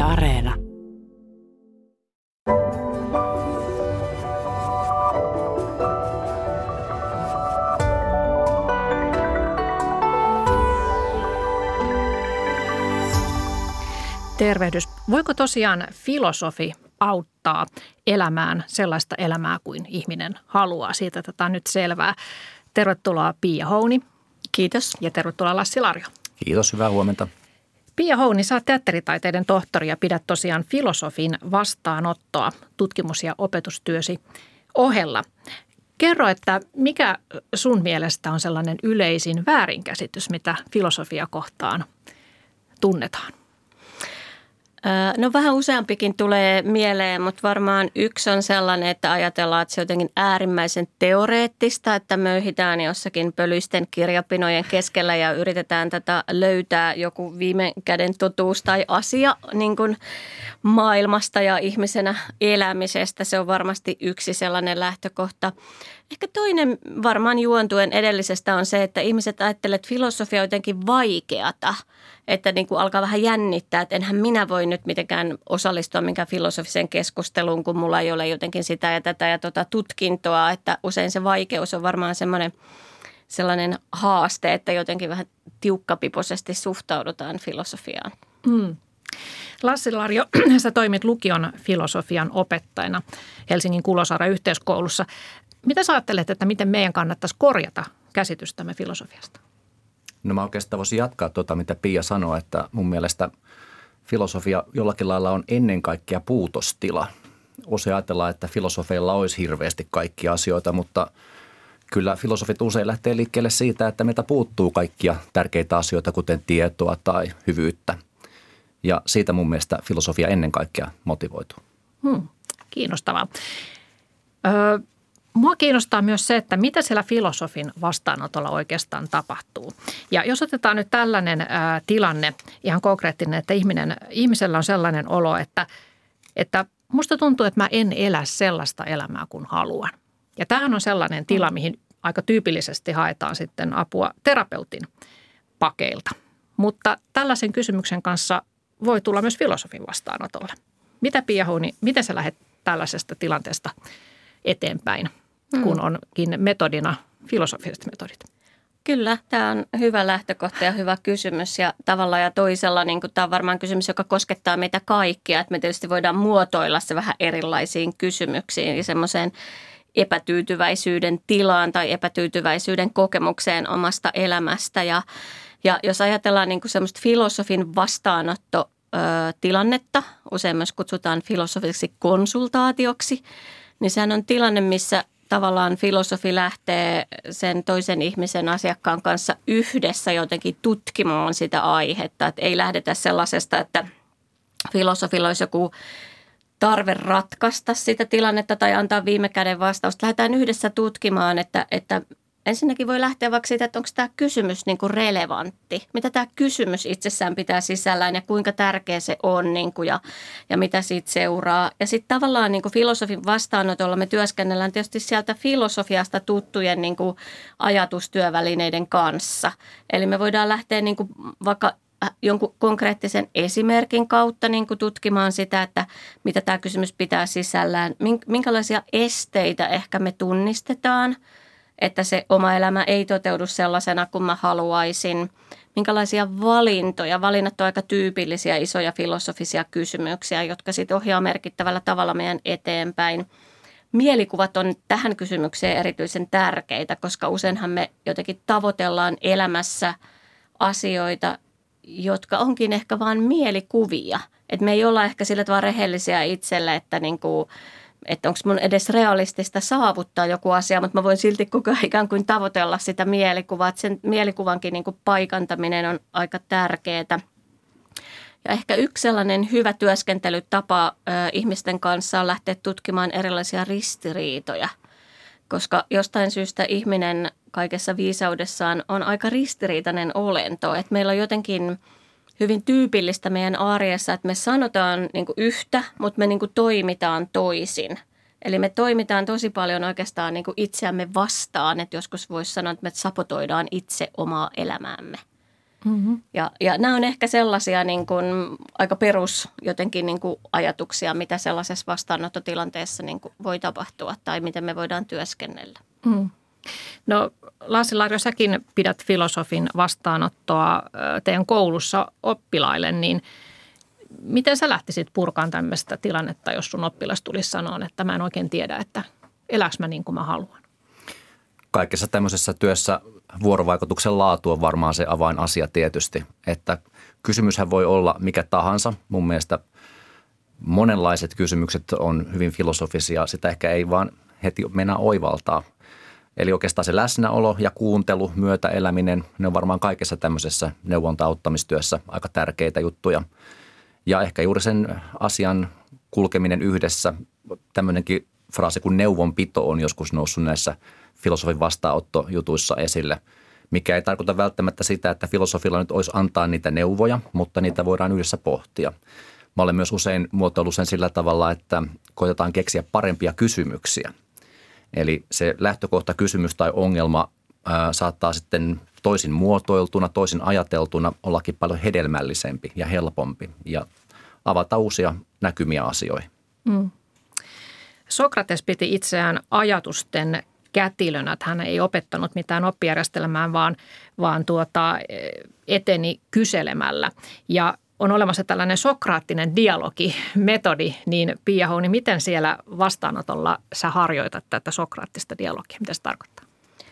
Areena. Tervehdys. Voiko tosiaan filosofi auttaa elämään sellaista elämää kuin ihminen haluaa? Siitä tätä on nyt selvää. Tervetuloa Pia Houni. Kiitos. Ja tervetuloa Lassi Larjo. Kiitos, hyvää huomenta. Pia Houni, sä oot teatteritaiteiden tohtori ja pidät tosiaan filosofin vastaanottoa tutkimus- ja opetustyösi ohella. Kerro, että mikä sun mielestä on sellainen yleisin väärinkäsitys, mitä filosofia kohtaan tunnetaan? No vähän useampikin tulee mieleen, mutta varmaan yksi on sellainen, että ajatellaan, että se on jotenkin äärimmäisen teoreettista, että möyhitään jossakin pölyisten kirjapinojen keskellä ja yritetään tätä löytää joku viime käden totuus tai asia niin kuin maailmasta ja ihmisenä elämisestä. Se on varmasti yksi sellainen lähtökohta. Ehkä toinen varmaan juontuen edellisestä on se, että ihmiset ajattelevat, että filosofia on jotenkin vaikeata, että niin kuin alkaa vähän jännittää, että enhän minä voi nyt mitenkään osallistua minkään filosofiseen keskusteluun, kun mulla ei ole jotenkin sitä ja tätä ja tutkintoa, että usein se vaikeus on varmaan sellainen haaste, että jotenkin vähän tiukkapipoisesti suhtaudutaan filosofiaan. Lassi Larjo, sä toimit lukion filosofian opettajana Helsingin Kulosaaren yhteiskoulussa. Mitä sä ajattelet, että miten meidän kannattaisi korjata käsitystämme filosofiasta? No mä oikeastaan voisin jatkaa mitä Pia sanoi, että mun mielestä filosofia jollakin lailla on ennen kaikkea puutostila. Usein ajatellaan, että filosofeilla olisi hirveästi kaikkia asioita, mutta kyllä filosofit usein lähtee liikkeelle siitä, että meiltä puuttuu kaikkia tärkeitä asioita, kuten tietoa tai hyvyyttä. Ja siitä mun mielestä filosofia ennen kaikkea motivoituu. Kiinnostavaa. Mua kiinnostaa myös se, että mitä siellä filosofin vastaanotolla oikeastaan tapahtuu. Ja jos otetaan nyt tällainen tilanne, ihan konkreettinen, että ihmisellä on sellainen olo, että musta tuntuu, että mä en elä sellaista elämää kuin haluan. Ja tämähän on sellainen tila, mihin aika tyypillisesti haetaan sitten apua terapeutin pakeilta. Mutta tällaisen kysymyksen kanssa voi tulla myös filosofin vastaanotolle. Mitä Pia Houni, miten sä lähdet tällaisesta tilanteesta eteenpäin, kun onkin metodina filosofiset metodit? Kyllä, tämä on hyvä lähtökohta ja hyvä kysymys ja tavalla ja toisella niin tämä on varmaan kysymys, joka koskettaa meitä kaikkia. Että me tietysti voidaan muotoilla se vähän erilaisiin kysymyksiin ja semmoiseen epätyytyväisyyden tilaan tai epätyytyväisyyden kokemukseen omasta elämästä. Ja jos ajatellaan niin semmoista filosofin vastaanottotilannetta, usein myös kutsutaan filosofiseksi konsultaatioksi, niin sehän on tilanne, missä tavallaan filosofi lähtee sen toisen ihmisen asiakkaan kanssa yhdessä jotenkin tutkimaan sitä aihetta. Että ei lähdetä sellaisesta, että filosofilla olisi joku tarve ratkaista sitä tilannetta tai antaa viime käden vastausta. Lähdetään yhdessä tutkimaan, että ensinnäkin voi lähteä vaikka siitä, että onko tämä kysymys niin kuin relevantti. Mitä tämä kysymys itsessään pitää sisällään ja kuinka tärkeä se on niin kuin ja mitä siitä seuraa. Ja sitten tavallaan niin kuin filosofin vastaanotolla me työskennellään tietysti sieltä filosofiasta tuttujen niin kuin ajatustyövälineiden kanssa. Eli me voidaan lähteä niin kuin vaikka jonkun konkreettisen esimerkin kautta niin kuin tutkimaan sitä, että mitä tämä kysymys pitää sisällään. Minkälaisia esteitä ehkä me tunnistetaan, että se oma elämä ei toteudu sellaisena kuin mä haluaisin. Minkälaisia valintoja? Valinnat on aika tyypillisiä isoja filosofisia kysymyksiä, jotka sitten ohjaa merkittävällä tavalla meidän eteenpäin. Mielikuvat on tähän kysymykseen erityisen tärkeitä, koska useinhan me jotenkin tavoitellaan elämässä asioita, jotka onkin ehkä vain mielikuvia. Että me ei olla ehkä sillä tavalla rehellisiä itselle, että onko mun edes realistista saavuttaa joku asia, mutta mä voin silti koko ajan ikään kuin tavoitella sitä mielikuvaa. Että sen mielikuvankin niin kuin paikantaminen on aika tärkeää. Ja ehkä yksi sellainen hyvä työskentelytapa ihmisten kanssa on lähteä tutkimaan erilaisia ristiriitoja, koska jostain syystä ihminen kaikessa viisaudessaan on aika ristiriitainen olento. Että meillä on jotenkin hyvin tyypillistä meidän arjessa, että me sanotaan niin kuin yhtä, mutta me niin kuin toimitaan toisin. Eli me toimitaan tosi paljon oikeastaan niin kuin itseämme vastaan, että joskus voisi sanoa, että me sabotoidaan itse omaa elämäämme. Ja nämä on ehkä sellaisia niin kuin aika perus jotenkin niin kuin ajatuksia, mitä sellaisessa vastaanottotilanteessa niin kuin voi tapahtua tai miten me voidaan työskennellä. No Lassi-Larjo, säkin pidät filosofin vastaanottoa teidän koulussa oppilaille, niin miten sä lähtisit purkaan tämmöistä tilannetta, jos sun oppilas tulisi sanoa, että mä en oikein tiedä, että elääkö mä niin kuin mä haluan? Kaikessa tämmöisessä työssä vuorovaikutuksen laatu on varmaan se avainasia tietysti, että kysymyshän voi olla mikä tahansa. Mun mielestä monenlaiset kysymykset on hyvin filosofisia, sitä ehkä ei vaan heti mennä oivaltaa. Eli oikeastaan se läsnäolo ja kuuntelu, myötäeläminen, ne on varmaan kaikessa tämmöisessä neuvonta-auttamistyössä aika tärkeitä juttuja. Ja ehkä juuri sen asian kulkeminen yhdessä, tämmöinenkin fraasi kuin neuvonpito on joskus noussut näissä filosofin vastaanottojutuissa esille, mikä ei tarkoita välttämättä sitä, että filosofilla nyt olisi antaa niitä neuvoja, mutta niitä voidaan yhdessä pohtia. Mä olen myös usein muotoillut sen sillä tavalla, että koitetaan keksiä parempia kysymyksiä. Eli se lähtökohta kysymys tai ongelma saattaa sitten toisin muotoiltuna, toisin ajateltuna ollakin paljon hedelmällisempi ja helpompi ja avata uusia näkymiä asioihin. Sokrates piti itseään ajatusten kätilönä, että hän ei opettanut mitään oppijärjestelmään, vaan eteni kyselemällä. Ja on olemassa tällainen sokraattinen dialogimetodi, niin Pia Houni, miten siellä vastaanotolla sä harjoitat tätä sokraattista dialogia? Mitä se tarkoittaa?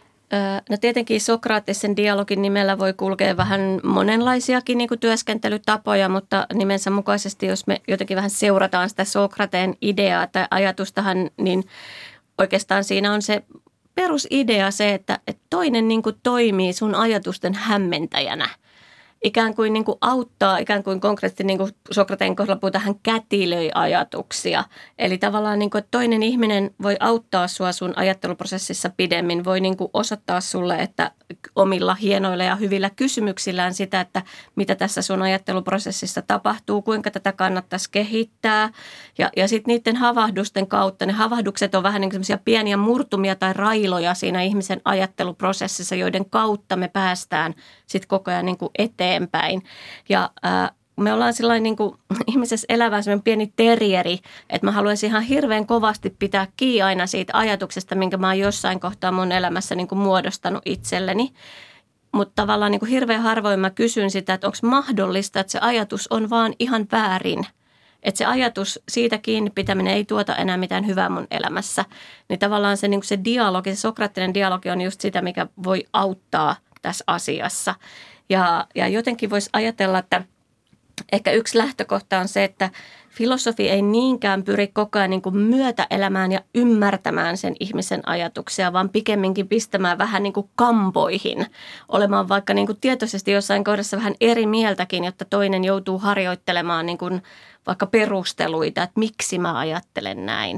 No tietenkin sokraattisen dialogin nimellä voi kulkea vähän monenlaisiakin niin kuin työskentelytapoja, mutta nimensä mukaisesti, jos me jotenkin vähän seurataan sitä Sokrateen ideaa tai ajatustahan, niin oikeastaan siinä on se perusidea se, että toinen niin kuin toimii sun ajatusten hämmentäjänä. Ikään kuin auttaa, ikään kuin konkreettisesti niin kuin Sokrateen kohdalla puhutaan, hän kätilöi ajatuksia. Eli tavallaan niin kuin, että toinen ihminen voi auttaa sua sun ajatteluprosessissa pidemmin, voi niin kuin osoittaa sulle, että omilla hienoilla ja hyvillä kysymyksillään sitä, että mitä tässä sun ajatteluprosessissa tapahtuu, kuinka tätä kannattaisi kehittää. Ja sitten niiden havahdusten kautta, ne havahdukset on vähän niin kuin sellaisia pieniä murtumia tai railoja siinä ihmisen ajatteluprosessissa, joiden kautta me päästään sitten koko ajan niin kuin eteenpäin. Ja me ollaan sellainen niin kuin ihmisessä elävä sellainen pieni terrieri, että mä haluaisin ihan hirveän kovasti pitää kiinni aina siitä ajatuksesta, minkä mä oon jossain kohtaa mun elämässä niin kuin muodostanut itselleni. Mutta tavallaan niin kuin hirveän harvoin mä kysyn sitä, että onko mahdollista, että se ajatus on vaan ihan väärin. Että se ajatus, siitä kiinni pitäminen ei tuota enää mitään hyvää mun elämässä. Niin tavallaan se, niin kuin se dialogi, se sokraattinen dialogi on just sitä, mikä voi auttaa tässä asiassa. Ja jotenkin voisi ajatella, että ehkä yksi lähtökohta on se, että filosofi ei niinkään pyri koko ajan niin kuin myötäelämään ja ymmärtämään sen ihmisen ajatuksia, vaan pikemminkin pistämään vähän niin kuin kampoihin, olemaan vaikka niin kuin tietoisesti jossain kohdassa vähän eri mieltäkin, jotta toinen joutuu harjoittelemaan niin kuin vaikka perusteluita, että miksi mä ajattelen näin.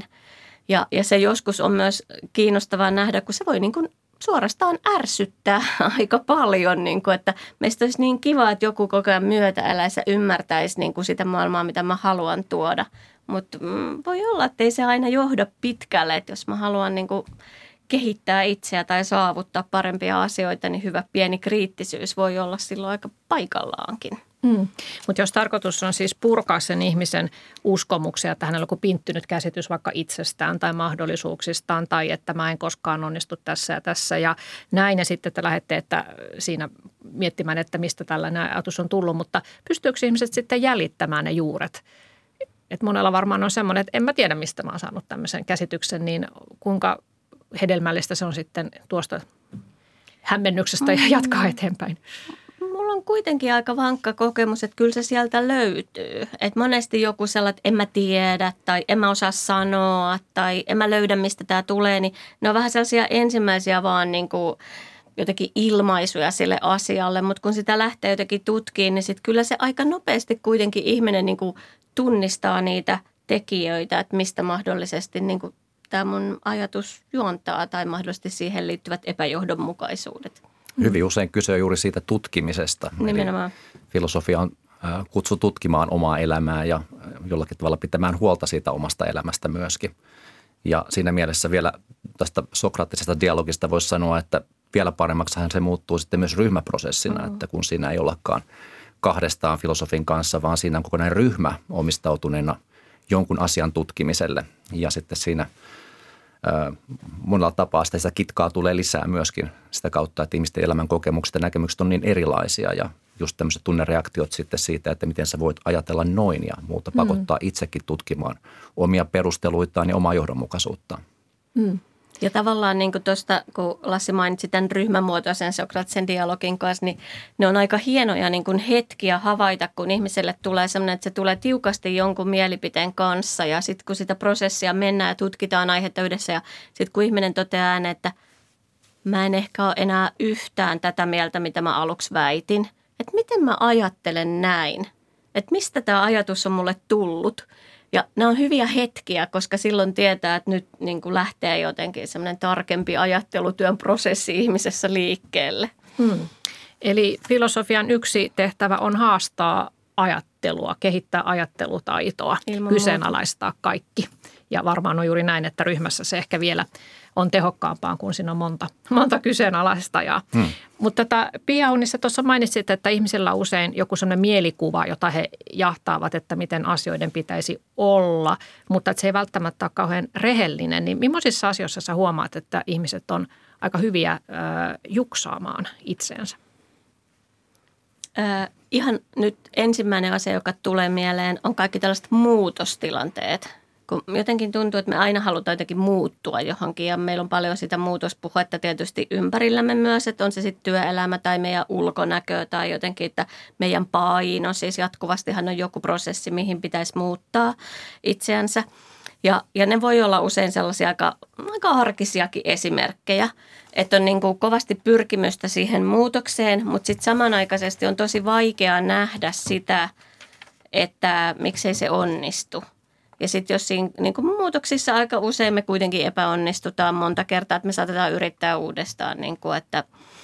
Ja se joskus on myös kiinnostavaa nähdä, kun se voi niin kuin suorastaan ärsyttää aika paljon, niin kuin, että meistä olisi niin kiva, että joku koko ajan myötäeläisi ja ymmärtäisi niin kuin sitä maailmaa, mitä mä haluan tuoda. Mutta voi olla, että ei se aina johda pitkälle, että jos mä haluan niin kuin kehittää itseä tai saavuttaa parempia asioita, niin hyvä pieni kriittisyys voi olla silloin aika paikallaankin. Mutta jos tarkoitus on siis purkaa sen ihmisen uskomuksia, että hänellä on joku pinttynyt käsitys vaikka itsestään tai mahdollisuuksistaan tai että mä en koskaan onnistu tässä ja tässä ja näin ja sitten te lähdette että siinä miettimään, että mistä tällainen ajatus on tullut, mutta pystyykö ihmiset sitten jäljittämään ne juuret? Et monella varmaan on semmoinen, että en mä tiedä mistä mä oon saanut tämmöisen käsityksen, niin kuinka hedelmällistä se on sitten tuosta hämmennyksestä ja jatkaa eteenpäin? Mulla on kuitenkin aika vankka kokemus, että kyllä se sieltä löytyy. Että monesti joku sellainen, että en mä tiedä tai en mä osaa sanoa tai en mä löydä mistä tämä tulee, niin ne on vähän sellaisia ensimmäisiä vaan niin kuin jotenkin ilmaisuja sille asialle. Mutta kun sitä lähtee jotenkin tutkimaan, niin sitten kyllä se aika nopeasti kuitenkin ihminen niin kuin tunnistaa niitä tekijöitä, että mistä mahdollisesti niin kuin tämä mun ajatus juontaa tai mahdollisesti siihen liittyvät epäjohdonmukaisuudet. Hyvin usein kyse on juuri siitä tutkimisesta. Nimenomaan. Eli filosofia on kutsu tutkimaan omaa elämää ja jollakin tavalla pitämään huolta siitä omasta elämästä myöskin. Ja siinä mielessä vielä tästä sokraattisesta dialogista voisi sanoa, että vielä paremmaksihan se muuttuu sitten myös ryhmäprosessina, että kun siinä ei ollakaan kahdestaan filosofin kanssa, vaan siinä on kokonainen ryhmä omistautuneena jonkun asian tutkimiselle ja sitten siinä monella tapaa sitä kitkaa tulee lisää myöskin sitä kautta, että ihmisten elämän kokemukset ja näkemykset on niin erilaisia ja just tämmöiset tunnereaktiot sitten siitä, että miten sä voit ajatella noin ja muuta pakottaa itsekin tutkimaan omia perusteluitaan ja omaa johdonmukaisuuttaan. Ja tavallaan niin kuin tuosta, kun Lassi mainitsi tämän ryhmämuotoisen Sokratesen dialogin kanssa, niin ne on aika hienoja niin kuin hetkiä havaita, kun ihmiselle tulee sellainen, että se tulee tiukasti jonkun mielipiteen kanssa. Ja sitten kun sitä prosessia mennään ja tutkitaan aihetta yhdessä ja sitten kun ihminen toteaa ääneen, että mä en ehkä ole enää yhtään tätä mieltä, mitä mä aluksi väitin. Että miten mä ajattelen näin? Että mistä tämä ajatus on mulle tullut? Ja nämä on hyviä hetkiä, koska silloin tietää, että nyt niin kuin lähtee jotenkin semmoinen tarkempi ajattelutyön prosessi ihmisessä liikkeelle. Eli filosofian yksi tehtävä on haastaa ajattelua, kehittää ajattelutaitoa, kyseenalaistaa kaikki. Ja varmaan on juuri näin, että ryhmässä se ehkä vielä on tehokkaampaa, kun siinä on monta kyseenalaistajaa. Mutta Pia Unnissa tuossa mainitsit, että ihmisillä on usein joku sellainen mielikuva, jota he jahtaavat, että miten asioiden pitäisi olla, mutta että se ei välttämättä ole kauhean rehellinen. Niin millaisissa asioissa sä huomaat, että ihmiset on aika hyviä juksaamaan itseensä? Ihan nyt ensimmäinen asia, joka tulee mieleen, on kaikki tällaiset muutostilanteet. Kun jotenkin tuntuu, että me aina halutaan jotenkin muuttua johonkin ja meillä on paljon sitä muutospuhetta tietysti ympärillämme myös, että on se sitten työelämä tai meidän ulkonäkö tai jotenkin, että meidän paino, siis jatkuvastihan on joku prosessi, mihin pitäisi muuttaa itseänsä. Ja ne voi olla usein sellaisia aika arkisiakin esimerkkejä, että on niin kuin kovasti pyrkimystä siihen muutokseen, mutta sitten samanaikaisesti on tosi vaikea nähdä sitä, että miksei se onnistu. Ja sitten jos siinä niin kuin muutoksissa aika usein me kuitenkin epäonnistutaan monta kertaa, että me saatetaan yrittää uudestaan, niin kuin, että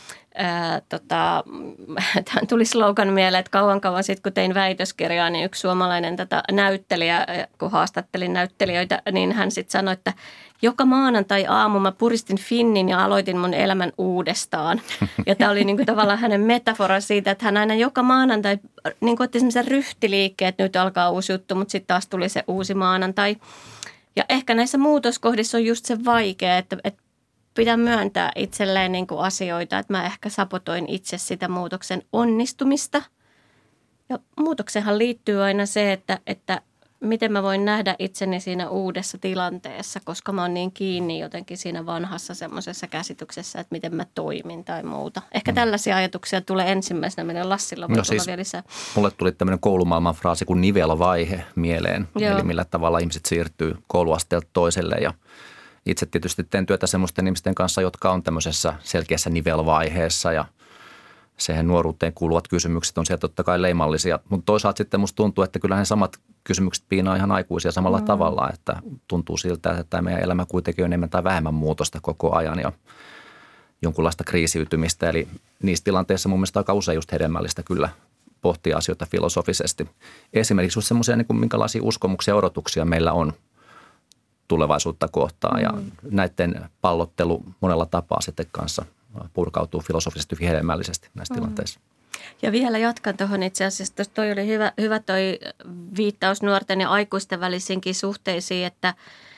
tähän tuli slogan mieleen, että kauan sitten kun tein väitöskirjaa, niin yksi suomalainen näyttelijä, kun haastattelin näyttelijöitä, niin hän sitten sanoi, että joka maanantai aamu mä puristin finnin ja aloitin mun elämän uudestaan. Ja tämä oli niin kuin tavallaan hänen metafora siitä, että hän aina joka maanantai niin kuin otti semmoisen ryhtiliikkeen, että nyt alkaa uusi juttu, mutta sitten taas tuli se uusi maanantai. Ja ehkä näissä muutoskohdissa on just se vaikea, että pitää myöntää itselleen niin kuin asioita, että mä ehkä sabotoin itse sitä muutoksen onnistumista. Ja muutoksenhan liittyy aina se, että miten mä voin nähdä itseni siinä uudessa tilanteessa, koska mä oon niin kiinni jotenkin siinä vanhassa semmoisessa käsityksessä, että miten mä toimin tai muuta. Ehkä tällaisia ajatuksia tulee ensimmäisenä. Meidän Lassilla voi tulla vielä lisää. Mulle tuli tämmöinen koulumaailman fraasi kuin nivelvaihe mieleen. Joo. Eli millä tavalla ihmiset siirtyy kouluasteelta toiselle ja itse tietysti teen työtä semmoisten ihmisten kanssa, jotka on tämmöisessä selkeässä nivelvaiheessa ja siihen nuoruuteen kuuluvat kysymykset on sieltä totta kai leimallisia. Mutta toisaalta sitten musta tuntuu, että kyllähän samat kysymykset piinaa ihan aikuisia samalla tavalla, että tuntuu siltä, että tämä meidän elämä kuitenkin on enemmän tai vähemmän muutosta koko ajan ja jonkunlaista kriisiytymistä. Eli niissä tilanteissa mun mielestä aika usein just hedelmällistä kyllä pohtia asioita filosofisesti. Esimerkiksi just semmoisia, niin kuin minkälaisia uskomuksia ja odotuksia meillä on tulevaisuutta kohtaan ja näiden pallottelu monella tapaa sitten kanssa purkautuu filosofisesti hyvin hedelmällisesti näissä tilanteissa. Ja vielä jatkan tuohon itse asiassa. Toi oli hyvä toi viittaus nuorten ja aikuisten välisiinkin suhteisiin, että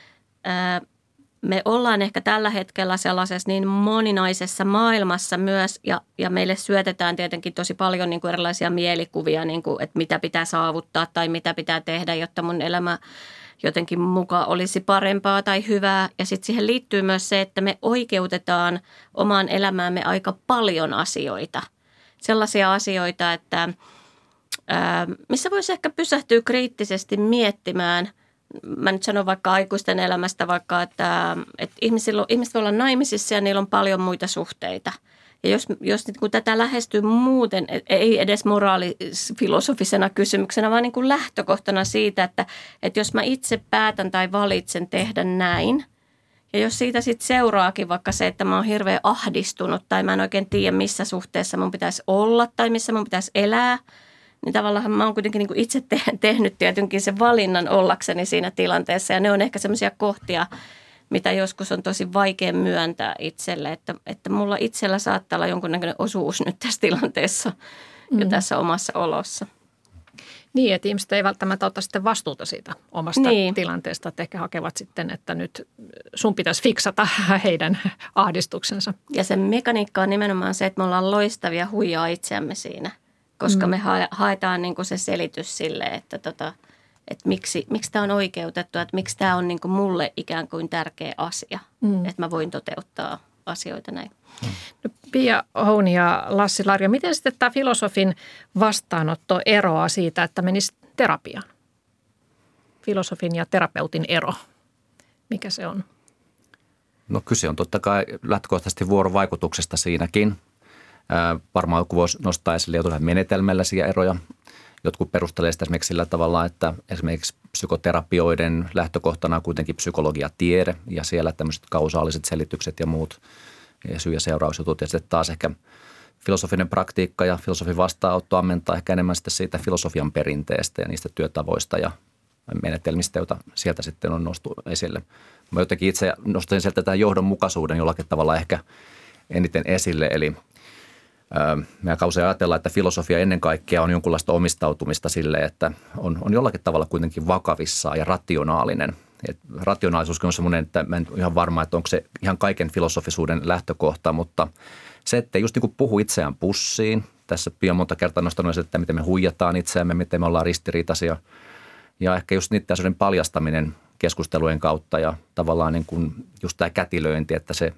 me ollaan ehkä tällä hetkellä sellaisessa niin moninaisessa maailmassa myös ja meille syötetään tietenkin tosi paljon niin kuin erilaisia mielikuvia, niin kuin, että mitä pitää saavuttaa tai mitä pitää tehdä, jotta mun elämä jotenkin mukaan olisi parempaa tai hyvää. Ja sitten siihen liittyy myös se, että me oikeutetaan omaan elämäämme aika paljon asioita. Sellaisia asioita, että missä voisi ehkä pysähtyä kriittisesti miettimään. Mä nyt sanon vaikka aikuisten elämästä vaikka, että ihmiset voi olla naimisissa ja niillä on paljon muita suhteita. Ja jos kun tätä lähestyy muuten, ei edes moraalifilosofisena kysymyksenä, vaan niin kuin lähtökohtana siitä, että jos mä itse päätän tai valitsen tehdä näin, ja jos siitä sitten seuraakin vaikka se, että mä oon hirveän ahdistunut tai mä en oikein tiedä, missä suhteessa mun pitäisi olla tai missä mun pitäisi elää, niin tavallaan mä oon kuitenkin niin kuin itse tehnyt tietenkin sen valinnan ollakseni siinä tilanteessa. Ja ne on ehkä semmoisia kohtia, mitä joskus on tosi vaikea myöntää itselle, että mulla itsellä saattaa olla jonkunnäköinen osuus nyt tässä tilanteessa ja tässä omassa olossa. Niin, että ihmiset ei välttämättä ota sitten vastuuta siitä omasta tilanteesta, että ehkä hakevat sitten, että nyt sun pitäisi fiksata heidän ahdistuksensa. Ja se mekaniikka on nimenomaan se, että me ollaan loistavia huijaa itseämme siinä, koska me haetaan niin kuin se selitys sille, että miksi tämä on oikeutettu, että miksi tämä on niin kuin mulle ikään kuin tärkeä asia, että mä voin toteuttaa asioita näin. No, Pia Houni ja Lassi Larjo, miten sitten tämä filosofin vastaanotto eroaa siitä, että menisi terapiaan? Filosofin ja terapeutin ero, mikä se on? No kyse on totta kai lähtökohtaisesti vuorovaikutuksesta siinäkin. Varmaan joku voisi nostaa esille jotain menetelmällisiä eroja. Jotkut perustelee sitä esimerkiksi sillä tavalla, että esimerkiksi psykoterapioiden lähtökohtana on kuitenkin psykologiatiede ja siellä tämmöiset kausaaliset selitykset ja muut syy- ja seurausjutut. Ja sitten taas ehkä filosofinen praktiikka ja filosofin vastaanotto ammentaa ehkä enemmän sitten siitä filosofian perinteestä ja niistä työtavoista ja menetelmistä, joita sieltä sitten on nostu esille. Mä jotenkin itse nostin sieltä tämän johdonmukaisuuden jollakin tavalla ehkä eniten esille, eli meidän kausia ajatellaan, että filosofia ennen kaikkea on jonkunlaista omistautumista sille, että on jollakin tavalla kuitenkin vakavissaan ja rationaalinen. Et rationaalisuus on semmoinen, että mä en ole ihan varma, että onko se ihan kaiken filosofisuuden lähtökohta, mutta se, että just niin kuin puhu itseään pussiin. Tässä Pia monta kertaa nostanut, että miten me huijataan itseämme, miten me ollaan ristiriitaisia. Ja ehkä just niiden asioiden paljastaminen keskustelujen kautta ja tavallaan niin kuin just tämä kätilöinti, että se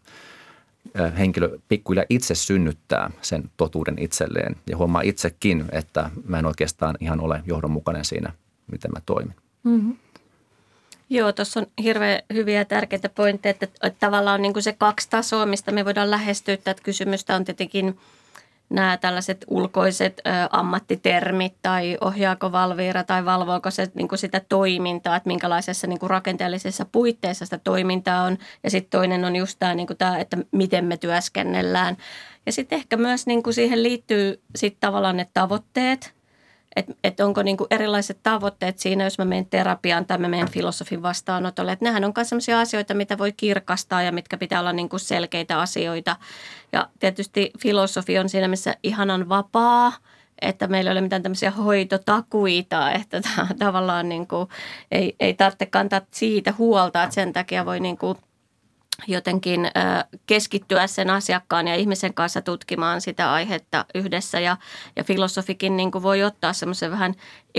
henkilö pikkuhiljaa itse synnyttää sen totuuden itselleen ja huomaa itsekin, että mä en oikeastaan ihan ole johdonmukainen siinä, miten mä toimin. Mm-hmm. Joo, tuossa on hirveän hyviä ja tärkeitä pointteja, että tavallaan on niin kuin se 2 tasoa, mistä me voidaan lähestyä tätä kysymystä on tietenkin nämä tällaiset ulkoiset ammattitermit tai ohjaako Valvira tai valvoako se niin kuin sitä toimintaa, että minkälaisessa niin kuin rakenteellisessa puitteissa sitä toimintaa on. Ja sitten toinen on just tämä, niin kuin tämä, että miten me työskennellään. Ja sitten ehkä myös niin kuin siihen liittyy sitten tavallaan ne tavoitteet. Että onko niin kuin erilaiset tavoitteet siinä, jos mä menen terapiaan tai mä menen filosofin vastaanotolle. Että nehän on myös sellaisia asioita, mitä voi kirkastaa ja mitkä pitää olla niin kuin selkeitä asioita. Ja tietysti filosofi on siinä, missä ihanan vapaa, että meillä ei ole mitään tämmöisiä hoitotakuita, että tavallaan niin kuin ei tarvitse kantaa siitä huolta, että sen takia voi niin kuin jotenkin keskittyä sen asiakkaan ja ihmisen kanssa tutkimaan sitä aihetta yhdessä. Ja filosofikin niin kuin voi ottaa semmoisen vähän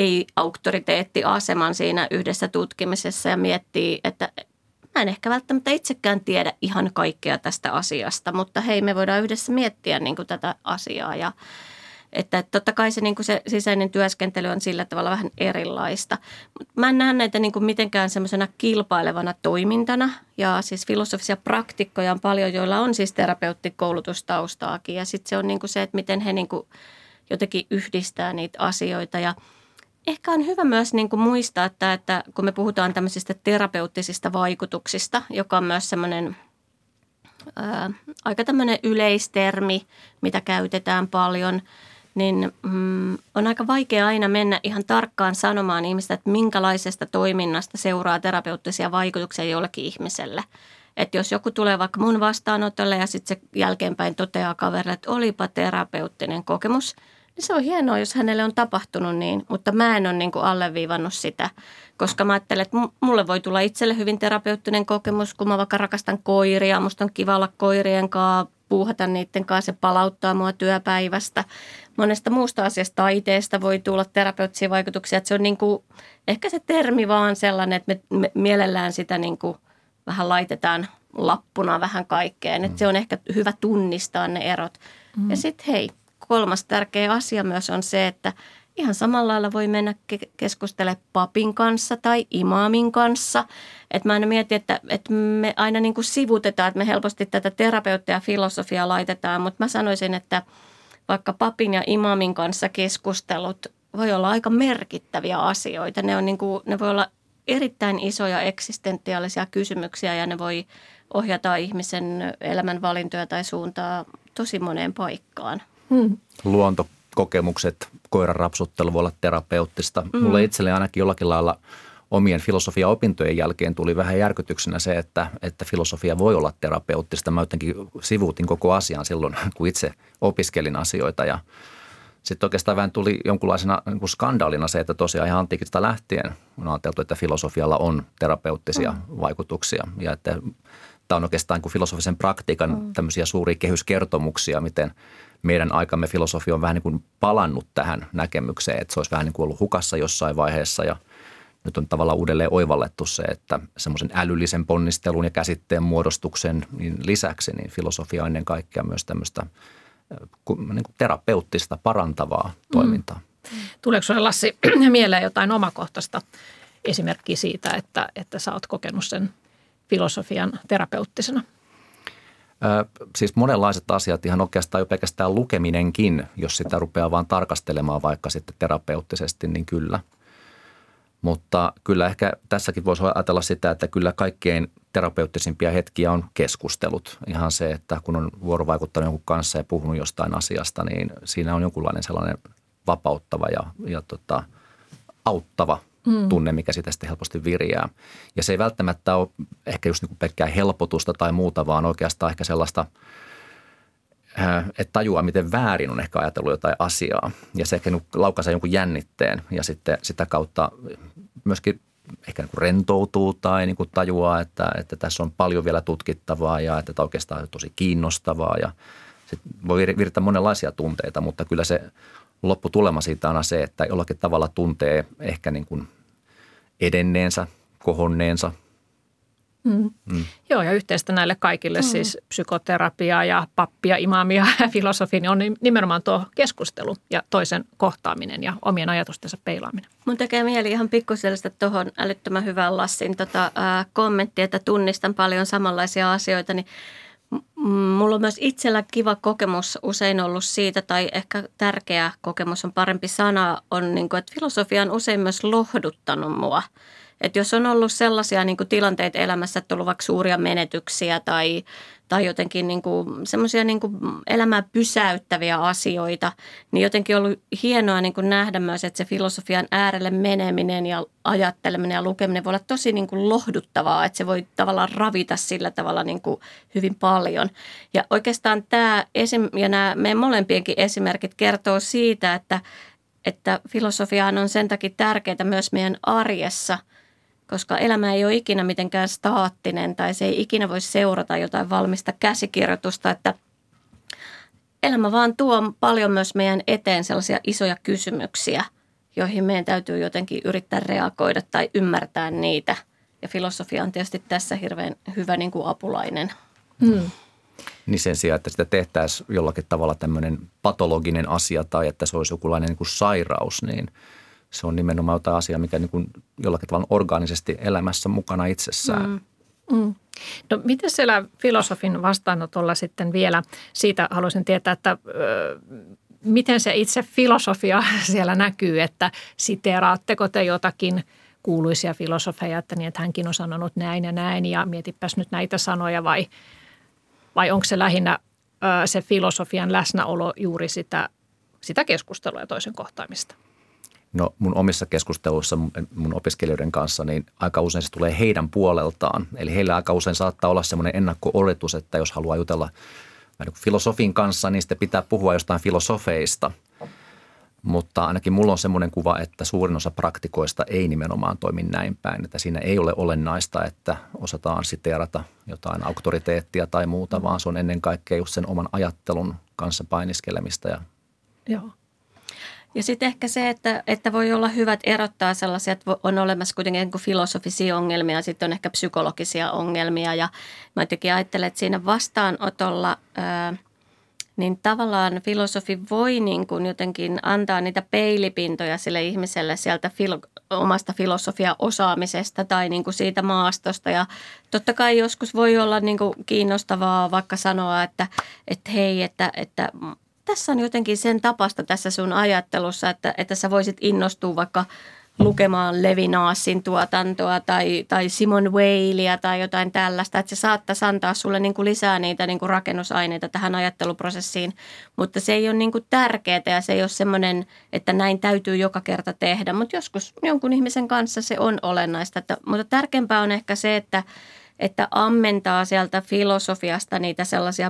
ei-auktoriteettiaseman siinä yhdessä tutkimisessa ja miettiä, että mä en ehkä välttämättä itsekään tiedä ihan kaikkea tästä asiasta, mutta hei, me voidaan yhdessä miettiä niin kuin tätä asiaa ja että totta kai se, niin kuin se sisäinen työskentely on sillä tavalla vähän erilaista. Mä en näe näitä niin kuin mitenkään semmoisena kilpailevana toimintana. Ja siis filosofisia praktikkoja on paljon, joilla on siis terapeuttikoulutustaustaakin. Ja sitten se on niin kuin se, että miten he niin kuin jotenkin yhdistää niitä asioita. Ja ehkä on hyvä myös niin kuin muistaa, että kun me puhutaan tämmöisistä terapeuttisista vaikutuksista, joka on myös semmoinen aika tämmöinen yleistermi, mitä käytetään paljon, niin on aika vaikea aina mennä ihan tarkkaan sanomaan ihmistä, että minkälaisesta toiminnasta seuraa terapeuttisia vaikutuksia jollekin ihmiselle. Että jos joku tulee vaikka mun vastaanotolle ja sitten se jälkeenpäin toteaa kaverille, että olipa terapeuttinen kokemus, niin se on hienoa, jos hänelle on tapahtunut niin, mutta mä en ole niin kuin alleviivannut sitä, koska mä ajattelen, että mulle voi tulla itselle hyvin terapeuttinen kokemus, kun mä vaikka rakastan koiria, musta on kiva olla koirien kanssa, puuhata niiden kanssa, se palauttaa mua työpäivästä. Monesta muusta asiasta, taiteesta voi tulla terapeuttisia vaikutuksia, että se on niin kuin, ehkä se termi vaan sellainen, että me mielellään sitä niin kuin vähän laitetaan lappuna vähän kaikkeen, että se on ehkä hyvä tunnistaa ne erot. Ja sitten hei, 3. tärkeä asia myös on se, että ihan samalla lailla voi mennä keskustelemaan papin kanssa tai imaamin kanssa. Että mä aina mietin, että me aina niin kuin sivutetaan, että me helposti tätä terapeuttia ja filosofiaa laitetaan, mutta mä sanoisin, että vaikka papin ja imaamin kanssa keskustelut voi olla aika merkittäviä asioita. Ne voi olla erittäin isoja eksistentiaalisia kysymyksiä ja ne voi ohjata ihmisen elämänvalintoja tai suuntaa tosi moneen paikkaan. Luontokokemukset, koiran rapsuttelu voi olla terapeuttista. Mulle itselleni ainakin jollakin lailla omien filosofiaopintojen jälkeen tuli vähän järkytyksenä se, että filosofia voi olla terapeuttista. Mä jotenkin sivuutin koko asian silloin, kun itse opiskelin asioita ja sitten oikeastaan vähän tuli jonkunlaisena niin kuin skandaalina se, että tosiaan ihan antiikista lähtien on ajateltu, että filosofialla on terapeuttisia vaikutuksia ja että tämä on oikeastaan kuin filosofisen praktiikan tämmöisiä suuria kehyskertomuksia, miten meidän aikamme filosofia on vähän niin kuin palannut tähän näkemykseen, että se olisi vähän niin kuin ollut hukassa jossain vaiheessa ja nyt on tavallaan uudelleen oivallettu se, että semmoisen älyllisen ponnistelun ja käsitteen muodostuksen lisäksi niin filosofia on ennen kaikkea myös tämmöistä niin kuin terapeuttista, parantavaa toimintaa. Tuleeko sinulle, Lassi, mieleen jotain omakohtaista esimerkkiä siitä, että sä oot kokenut sen filosofian terapeuttisena? Siis monenlaiset asiat, ihan oikeastaan jo pelkästään lukeminenkin, jos sitä rupeaa vaan tarkastelemaan vaikka sitten terapeuttisesti, niin kyllä. Mutta kyllä ehkä tässäkin voisi ajatella sitä, että kyllä kaikkein terapeuttisimpia hetkiä on keskustelut. Ihan se, että kun on vuorovaikuttanut jonkun kanssa ja puhunut jostain asiasta, niin siinä on jonkunlainen sellainen vapauttava ja auttava tunne, mikä sitä sitten helposti viriää. Ja se ei välttämättä ole ehkä just niin kuin pelkkää helpotusta tai muuta, vaan oikeastaan ehkä sellaista, että tajuaa, miten väärin on ehkä ajatellut jotain asiaa. Ja se ehkä laukaisee jonkun jännitteen ja sitten sitä kautta myöskin ehkä niin kuin rentoutuu tai niin kuin tajuaa, että tässä on paljon vielä tutkittavaa ja että tämä oikeastaan on tosi kiinnostavaa. Ja sitten voi virittää monenlaisia tunteita, mutta kyllä se lopputulema siitä on se, että jollakin tavalla tuntee ehkä niin kuin edenneensä, kohonneensa. Joo, ja yhteistä näille kaikille siis psykoterapia ja pappi ja imaami ja filosofi on nimenomaan tuo keskustelu ja toisen kohtaaminen ja omien ajatustensa peilaaminen. Mun tekee mieli ihan pikkuselistä tuohon älyttömän hyvään Lassin kommenttia, että tunnistan paljon samanlaisia asioita, niin mulla on myös itsellä kiva kokemus usein ollut siitä, tai ehkä tärkeä kokemus on parempi sana, on niin kuin, että filosofia on usein myös lohduttanut mua. Että jos on ollut sellaisia niin kuin tilanteita elämässä, että on ollut vaikka suuria menetyksiä tai jotenkin niin kuin semmoisia niin kuin elämää pysäyttäviä asioita, niin jotenkin on ollut hienoa niin kuin nähdä myös, että se filosofian äärelle meneminen ja ajatteleminen ja lukeminen voi olla tosi niin kuin lohduttavaa, että se voi tavallaan ravita sillä tavalla niin kuin hyvin paljon. Ja oikeastaan tämä ja nämä meidän molempienkin esimerkit kertoo siitä, että filosofiaan on sen takia tärkeää myös meidän arjessa, koska elämä ei ole ikinä mitenkään staattinen tai se ei ikinä voi seurata jotain valmista käsikirjoitusta, että elämä vaan tuo paljon myös meidän eteen sellaisia isoja kysymyksiä, joihin meidän täytyy jotenkin yrittää reagoida tai ymmärtää niitä. Ja filosofia on tietysti tässä hirveän hyvä niin kuin apulainen. Niin sen sijaan, että sitä tehtäisiin jollakin tavalla tämmöinen patologinen asia tai että se olisi jokinlainen niin kuin sairaus, niin se on nimenomaan jotain asiaa, mikä niin kuin jollakin tavalla orgaanisesti elämässä mukana itsessään. No miten siellä filosofin vastaanotolla sitten vielä, siitä haluaisin tietää, että miten se itse filosofia siellä näkyy, että siteeraatteko te jotakin kuuluisia filosofeja, että niin, että hänkin on sanonut näin ja näin ja mietipäs nyt näitä sanoja vai onko se lähinnä se filosofian läsnäolo juuri sitä keskustelua ja toisen kohtaamista? No mun omissa keskusteluissa mun opiskelijoiden kanssa, niin aika usein se tulee heidän puoleltaan. Eli heillä aika usein saattaa olla semmoinen ennakko-oletus, että jos haluaa jutella filosofin kanssa, niin sitten pitää puhua jostain filosofeista. Mutta ainakin mulla on semmoinen kuva, että suurin osa praktikoista ei nimenomaan toimi näin päin. Että siinä ei ole olennaista, että osataan siteerata jotain auktoriteettia tai muuta, vaan se on ennen kaikkea just sen oman ajattelun kanssa painiskelemista. Joo. Ja sitten ehkä se, että voi olla hyvät erottaa sellaisia, että on olemassa kuitenkin niin kuin filosofisia ongelmia ja sitten on ehkä psykologisia ongelmia. Ja mä jotenkin ajattelen, että siinä vastaanotolla niin tavallaan filosofi voi niin kuin jotenkin antaa niitä peilipintoja sille ihmiselle sieltä omasta filosofia-osaamisesta tai niin kuin siitä maastosta. Ja totta kai joskus voi olla niin kuin kiinnostavaa vaikka sanoa, että hei, että tässä on jotenkin sen tapasta tässä sun ajattelussa, että sä voisit innostua vaikka lukemaan Levinaasin tuotantoa tai Simone Weillia tai jotain tällaista, että se saattaisi antaa sulle niin kuin lisää niitä niin kuin rakennusaineita tähän ajatteluprosessiin, mutta se ei ole niin kuin tärkeää ja se ei ole semmoinen, että näin täytyy joka kerta tehdä, mutta joskus jonkun ihmisen kanssa se on olennaista, mutta tärkeämpää on ehkä se, että ammentaa sieltä filosofiasta niitä sellaisia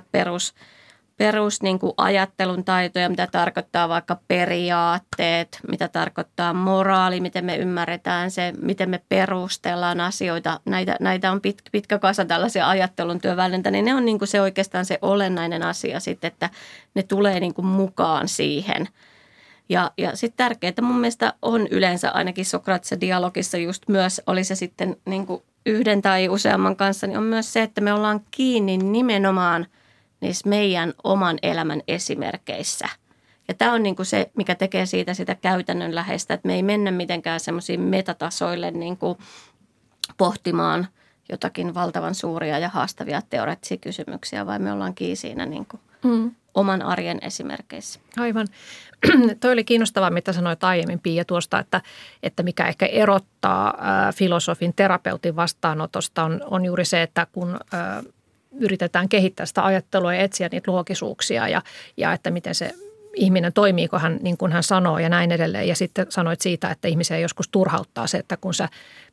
perus niin kuin ajattelun taitoja, mitä tarkoittaa vaikka periaatteet, mitä tarkoittaa moraali, miten me ymmärretään se, miten me perustellaan asioita. Näitä on pitkä kasa tällaisia ajattelun työvälineitä, niin ne on niin kuin se oikeastaan se olennainen asia sitten, että ne tulee niin kuin mukaan siihen. Ja sitten tärkeää mun mielestä on yleensä ainakin Sokratesen dialogissa just myös, oli se sitten niin kuin yhden tai useamman kanssa, niin on myös se, että me ollaan kiinni nimenomaan niissä meidän oman elämän esimerkkeissä. Ja tämä on niin kuin se, mikä tekee siitä sitä käytännönläheistä, että me ei mennä mitenkään semmoisiin metatasoille niin kuin pohtimaan jotakin valtavan suuria ja haastavia teoreettisia kysymyksiä, vaan me ollaan kiinni siinä niin kuin oman arjen esimerkkeissä. Aivan. Toi oli kiinnostavaa, mitä sanoit aiemmin, Pia, tuosta, että mikä ehkä erottaa filosofin terapeutin vastaanotosta on juuri se, että kun yritetään kehittää sitä ajattelua ja etsiä niitä loogisuuksia ja että miten se ihminen toimiiko hän niin kuin hän sanoo ja näin edelleen. Ja sitten sanoit siitä, että ihmisiä joskus turhauttaa se, että kun sä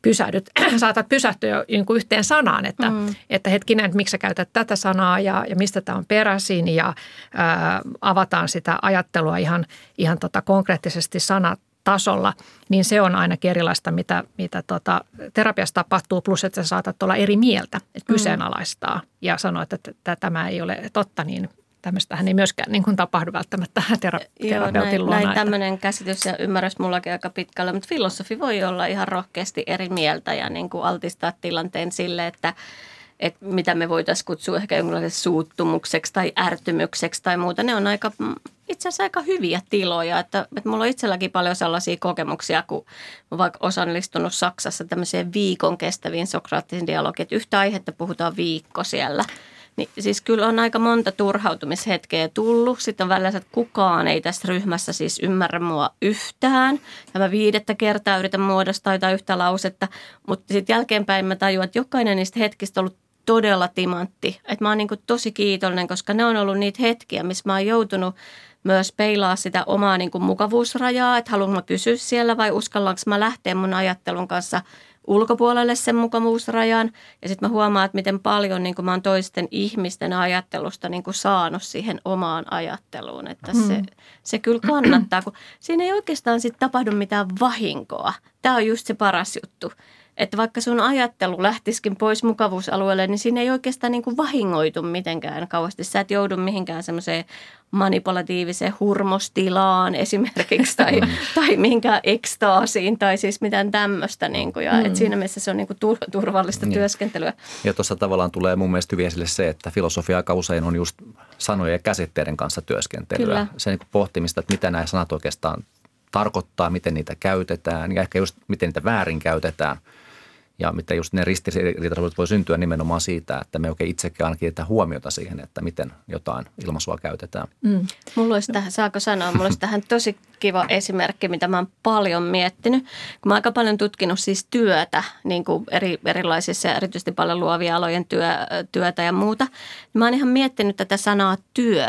saatat pysähtyä jo niin kuin yhteen sanaan, että hetkinen, että miksi sä käytät tätä sanaa ja mistä tämä on peräisin ja avataan sitä ajattelua ihan konkreettisesti sanatasolla, niin se on ainakin erilaista, mitä terapiassa tapahtuu, plus että sä saatat olla eri mieltä, että kyseenalaistaa ja sanoa, että tämä ei ole totta, niin tämmöistähän ei myöskään niin kuin tapahdu välttämättä terapeutin luona. Näin tämmöinen käsitys ja ymmärrys mullakin aika pitkällä, mutta filosofi voi olla ihan rohkeasti eri mieltä ja niin kuin altistaa tilanteen sille, että mitä me voitaisiin kutsua ehkä jonkinlaiseksi suuttumukseksi tai ärtymykseksi tai muuta. Ne on itse asiassa aika hyviä tiloja, että mulla on itselläkin paljon sellaisia kokemuksia, kun olen vaikka osallistunut Saksassa tämmöiseen viikon kestäviin sokraattisiin dialogiin, että yhtä aihetta puhutaan viikko siellä. Niin siis kyllä on aika monta turhautumishetkeä tullut. Sitten on välillä, että kukaan ei tässä ryhmässä siis ymmärrä mua yhtään. Ja mä 5. kertaa yritän muodostaa jotain yhtä lausetta. Mutta sitten jälkeenpäin mä tajuan, että jokainen niistä hetkistä on ollut todella timantti. Että mä oon niin kuin tosi kiitollinen, koska ne on ollut niitä hetkiä, missä mä oon joutunut myös peilaa sitä omaa niin kuin mukavuusrajaa. Että haluanko mä pysyä siellä vai uskallanko mä lähteä mun ajattelun kanssa ulkopuolelle sen mukavuusrajan. Ja sitten mä huomaan, että miten paljon niin kuin mä oon toisten ihmisten ajattelusta niin kuin saanut siihen omaan ajatteluun. Että se kyllä kannattaa, kun siinä ei oikeastaan sit tapahdu mitään vahinkoa. Tämä on just se paras juttu. Että vaikka sun ajattelu lähtisikin pois mukavuusalueelle, niin siinä ei oikeastaan niin kuin vahingoitu mitenkään kauheasti. Sä et joudu mihinkään semmoiseen manipulatiiviseen hurmostilaan esimerkiksi tai mihinkään ekstaasiin tai siis mitään tämmöistä. Niin kuin, ja et siinä mielessä se on niin kuin turvallista työskentelyä. Ja tuossa tavallaan tulee mun mielestä hyvin esille se, että filosofia aika usein on just sanojen ja käsitteiden kanssa työskentelyä. Kyllä. Se niin kuin pohtimista, että mitä nämä sanat oikeastaan tarkoittaa, miten niitä käytetään ja ehkä just miten niitä väärin käytetään. Ja mitä just ne ristiriitaisuudet voi syntyä nimenomaan siitä, että me oikein itsekin aina kiinnitetään huomiota siihen, että miten jotain ilmaisua käytetään. Mulla olisi tähän, saako sanoa, mulla olisi tähän tosi kiva esimerkki, mitä mä oon paljon miettinyt. Kun mä oon aika paljon tutkinut siis työtä, niin kuin erilaisissa ja erityisesti paljon luovia alojen työtä ja muuta. Mä oon ihan miettinyt tätä sanaa työ.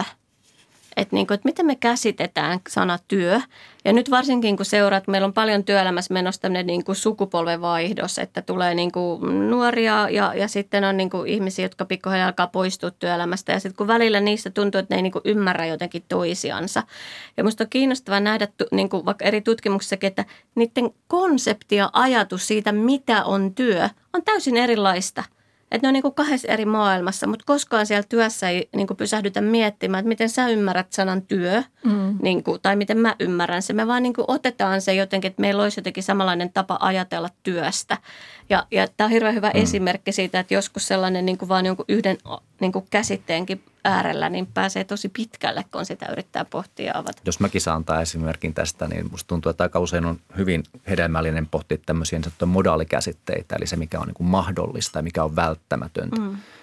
Että miten me käsitetään sana työ. Ja nyt varsinkin kun seuraat, että meillä on paljon työelämässä menossa tämmöinen niin kuin sukupolvenvaihdos, että tulee niin kuin nuoria ja sitten on niin kuin ihmisiä, jotka pikkuhiljaa alkaa poistua työelämästä. Ja sitten kun välillä niistä tuntuu, että ne ei niin kuin ymmärrä jotenkin toisiansa. Ja musta on kiinnostavaa nähdä niin kuin vaikka eri tutkimuksissakin, että niiden konsepti ja ajatus siitä, mitä on työ, on täysin erilaista. Että ne on niin kuin kahdessa eri maailmassa, mutta koskaan siellä työssä ei niin kuin pysähdytä miettimään, että miten sä ymmärrät sanan työ niin kuin, tai miten mä ymmärrän se. Me vaan niin kuin otetaan se jotenkin, että meillä olisi jotenkin samanlainen tapa ajatella työstä. Ja tämä on hirveän hyvä esimerkki siitä, että joskus sellainen niin kuin vaan jonkun yhden niin kuin käsitteenkin äärellä, niin pääsee tosi pitkälle, kun sitä yrittää pohtia ja avata. Jos mäkin saan antaa esimerkin tästä, niin musta tuntuu, että aika usein on hyvin hedelmällinen pohtia tämmöisiä modaalikäsitteitä, eli se mikä on niin kuin mahdollista ja mikä on välttämätöntä.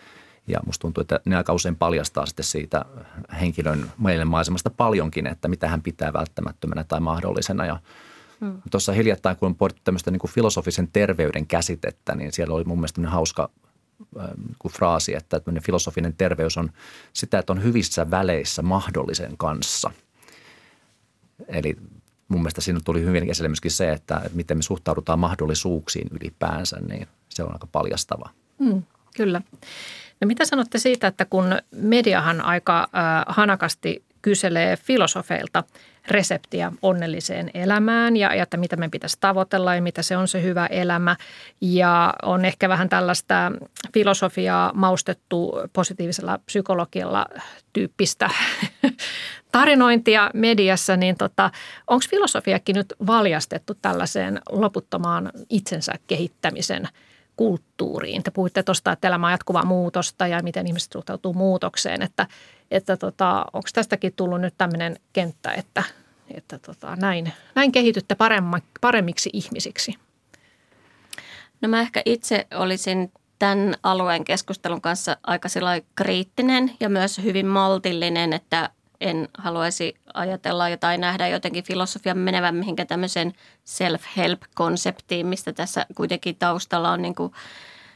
Ja musta tuntuu, että ne aika usein paljastaa sitten siitä henkilön maisemasta paljonkin, että mitä hän pitää välttämättömänä tai mahdollisena. Ja Tuossa hiljattain, kun on pohdittu tämmöistä niin kuin filosofisen terveyden käsitettä, niin siellä oli mun mielestä hauska fraasi, että filosofinen terveys on sitä, että on hyvissä väleissä mahdollisen kanssa. Eli mun mielestä siinä tuli hyvin esille myöskin se, että miten me suhtaudutaan mahdollisuuksiin ylipäänsä, niin se on aika paljastava. Kyllä. No mitä sanotte siitä, että kun mediahan aika hanakasti kyselee filosofeilta reseptiä onnelliseen elämään ja että mitä me pitäisi tavoitella ja mitä se on se hyvä elämä. Ja on ehkä vähän tällaista filosofiaa maustettu positiivisella psykologialla tyyppistä tarinointia mediassa, niin onko filosofiakin nyt valjastettu tällaiseen loputtomaan itsensä kehittämisen kulttuuriin? Te puhuitte tuosta, että elämä on jatkuvaa muutosta ja miten ihmiset suhtautuu muutokseen, että onko tästäkin tullut nyt tämmöinen kenttä, että näin kehitytte paremmiksi ihmisiksi? No mä ehkä itse olisin tämän alueen keskustelun kanssa aika kriittinen ja myös hyvin maltillinen, että en haluaisi ajatella tai nähdä jotenkin filosofian menevän mihinkä tämmöisen self-help-konseptiin, mistä tässä kuitenkin taustalla on niin kuin,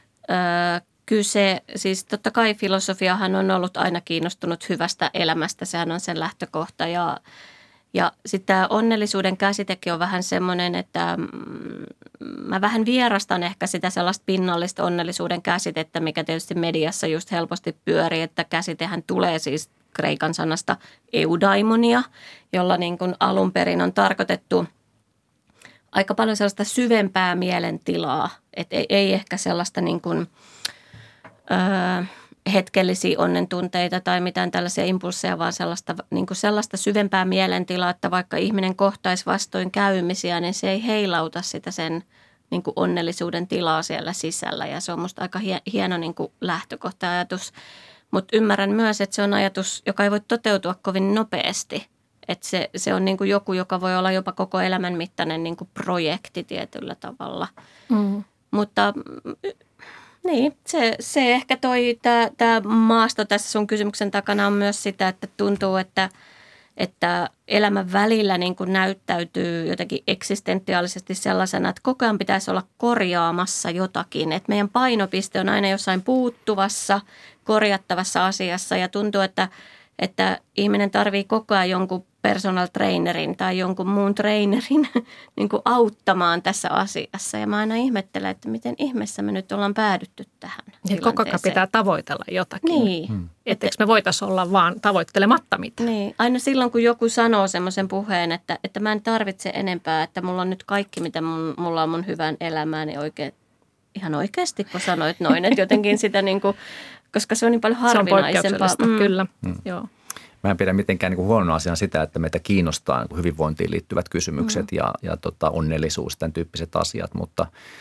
kyse. Siis totta kai filosofiahan on ollut aina kiinnostunut hyvästä elämästä, sehän on sen lähtökohta ja sitten tämä onnellisuuden käsitekin on vähän semmoinen, että mä vähän vierastan ehkä sitä sellaista pinnallista onnellisuuden käsitettä, mikä tietysti mediassa just helposti pyörii, että käsitehän tulee siis kreikan sanasta eudaimonia, jolla niin kuin alun perin on tarkoitettu aika paljon sellaista syvempää mielentilaa, että ei ehkä sellaista niin kuin, hetkellisiä onnentunteita tai mitään tällaisia impulseja, vaan sellaista syvempää mielentilaa, että vaikka ihminen kohtaisi vastoin käymisiä, niin se ei heilauta sitä sen niin kuin onnellisuuden tilaa siellä sisällä. Ja se on musta aika hieno niin kuin lähtökohta-ajatus. Mutta ymmärrän myös, että se on ajatus, joka ei voi toteutua kovin nopeasti. Että se on niin kuin joku, joka voi olla jopa koko elämän mittainen niin kuin projekti tietyllä tavalla. Mutta niin, se ehkä tämä maasto tässä sun kysymyksen takana on myös sitä, että tuntuu, että elämän välillä niin kuin näyttäytyy jotenkin eksistentiaalisesti sellaisena, että koko ajan pitäisi olla korjaamassa jotakin. Että meidän painopiste on aina jossain puuttuvassa, korjattavassa asiassa ja tuntuu, että ihminen tarvitsee koko ajan jonkun personal trainerin tai jonkun muun trainerin niin kuin auttamaan tässä asiassa. Ja mä aina ihmettelen, että miten ihmeessä me nyt ollaan päädytty tähän tilanteeseen. Koko ajan pitää tavoitella jotakin. Niin. Etteikö me voitaisiin olla vaan tavoittelematta mitään? Niin. Aina silloin, kun joku sanoo semmoisen puheen, että mä en tarvitse enempää, että mulla on nyt kaikki, mitä mulla on mun hyvän elämääni ihan oikeasti, kun sanoit noin. Että jotenkin sitä niin kuin, koska se on niin paljon harvinaisempaa. Se on poikkeuksellista, kyllä. Joo. Mä en pidä mitenkään niin kuin huonona asiana sitä, että meitä kiinnostaa niin kuin hyvinvointiin liittyvät kysymykset ja onnellisuus, tämän tyyppiset asiat, mutta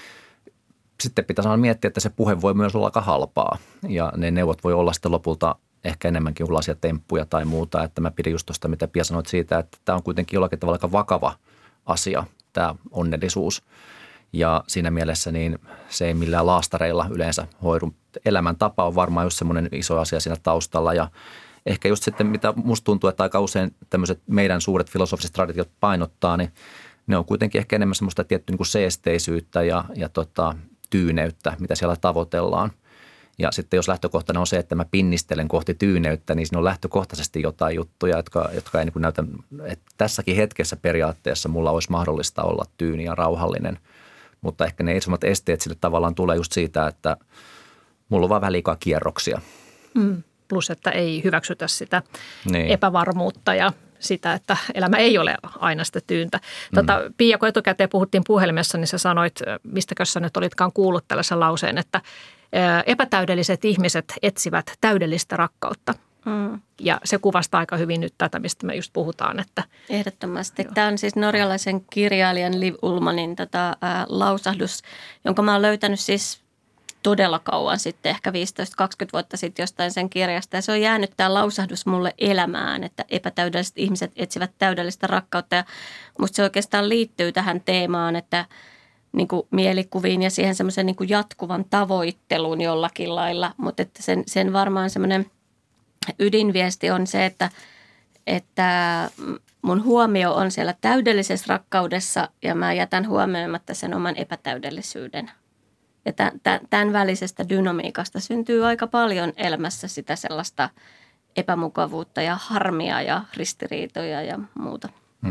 sitten pitäisi aina miettiä, että se puhe voi myös olla aika halpaa ja ne neuvot voi olla sitten lopulta ehkä enemmänkin jonkinlaisia temppuja tai muuta, että mä pidin just tuosta, mitä Pia sanoit siitä, että tämä on kuitenkin jollakin tavalla aika vakava asia, tämä onnellisuus. Ja siinä mielessä niin se ei millään laastareilla yleensä hoidu. Elämäntapa on varmaan just semmoinen iso asia siinä taustalla ja ehkä just sitten, mitä musta tuntuu, että aika usein tämmöiset meidän suuret filosofiset traditiot painottaa, niin ne on kuitenkin ehkä enemmän semmoista tiettyä niin kuin seesteisyyttä ja tyyneyttä, mitä siellä tavoitellaan. Ja sitten jos lähtökohtana on se, että mä pinnistelen kohti tyyneyttä, niin siinä on lähtökohtaisesti jotain juttuja, jotka ei niin kuin näytä, että tässäkin hetkessä periaatteessa mulla olisi mahdollista olla tyyni ja rauhallinen. Mutta ehkä ne isommat esteet sille tavallaan tulee just siitä, että mulla on vaan vähän liikaa kierroksia. Plus, että ei hyväksytä sitä epävarmuutta ja sitä, että elämä ei ole aina sitä tyyntä. Pia, kun etukäteen puhuttiin puhelimessa, niin sä sanoit, mistäkö sä nyt olitkaan kuullut tällaisen lauseen, että epätäydelliset ihmiset etsivät täydellistä rakkautta. Ja se kuvastaa aika hyvin nyt tätä, mistä me just puhutaan. Että ehdottomasti. Joo. Tämä on siis norjalaisen kirjailijan Liv Ullmannin lausahdus, jonka mä oon löytänyt siis todella kauan sitten, ehkä 15-20 vuotta sitten jostain sen kirjasta. Ja se on jäänyt tämä lausahdus mulle elämään, että epätäydelliset ihmiset etsivät täydellistä rakkautta. Ja musta se oikeastaan liittyy tähän teemaan, että niin kuin mielikuviin ja siihen semmoisen niin kuin jatkuvan tavoitteluun jollakin lailla. Mutta että sen varmaan semmoinen ydinviesti on se, että että mun huomio on siellä täydellisessä rakkaudessa ja mä jätän huomioimatta sen oman epätäydellisyyden. Ja tämän välisestä dynamiikasta syntyy aika paljon elämässä sitä sellaista epämukavuutta ja harmia ja ristiriitoja ja muuta.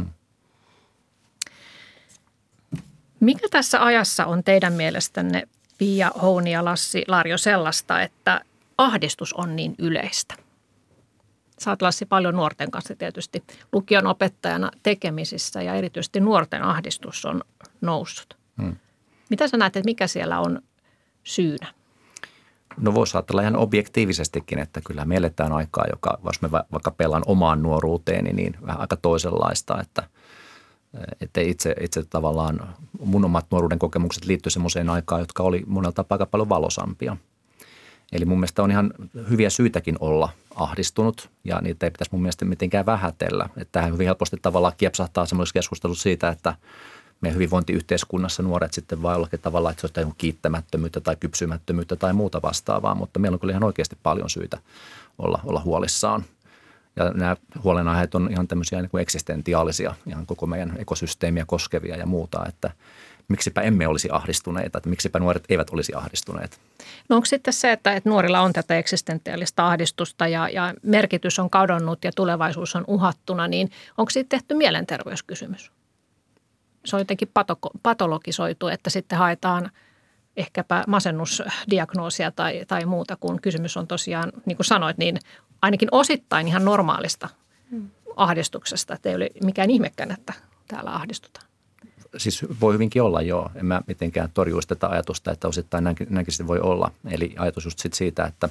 Mikä tässä ajassa on teidän mielestänne, Pia, Houni ja Lassi Larjo, sellaista, että ahdistus on niin yleistä? Sä oot, Lassi, paljon nuorten kanssa tietysti lukion opettajana tekemisissä ja erityisesti nuorten ahdistus on noussut. Mitä sä näet, että mikä siellä on syynä? No voisi ajatella ihan objektiivisestikin, että kyllä me eletään aikaa, joka, jos me vaikka pelaan omaan nuoruuteeni, niin vähän aika toisenlaista, että itse tavallaan mun omat nuoruuden kokemukset liittyy semmoiseen aikaan, jotka oli monella tapaa aika paljon valosampia. Eli mun mielestä on ihan hyviä syitäkin olla ahdistunut ja niitä ei pitäisi mun mielestä mitenkään vähätellä. Että tähän hyvin helposti tavallaan kiepsahtaa semmoisessa keskustelussa siitä, että meidän hyvinvointiyhteiskunnassa nuoret sitten vaan jollakin tavalla, että se olisi jotain kiittämättömyyttä tai kypsymättömyyttä tai muuta vastaavaa, mutta meillä on kyllä ihan oikeasti paljon syitä olla huolissaan. Ja nämä huolenaiheet on ihan tämmöisiä niin kuin eksistentiaalisia, ihan koko meidän ekosysteemiä koskevia ja muuta, että miksipä emme olisi ahdistuneita, että miksipä nuoret eivät olisi ahdistuneet. No onko sitten se, että nuorilla on tätä eksistentiaalista ahdistusta ja merkitys on kadonnut ja tulevaisuus on uhattuna, niin onko siitä tehty mielenterveyskysymys? Se on jotenkin patologisoitu, että sitten haetaan ehkäpä masennusdiagnoosia tai muuta, kun kysymys on tosiaan, niin kuin sanoit, niin ainakin osittain ihan normaalista ahdistuksesta, että ei ole mikään ihmekään, että täällä ahdistutaan. Siis voi hyvinkin olla, joo. En mä mitenkään torjuisi tätä ajatusta, että osittain näinkin se voi olla. Eli ajatus just siitä, että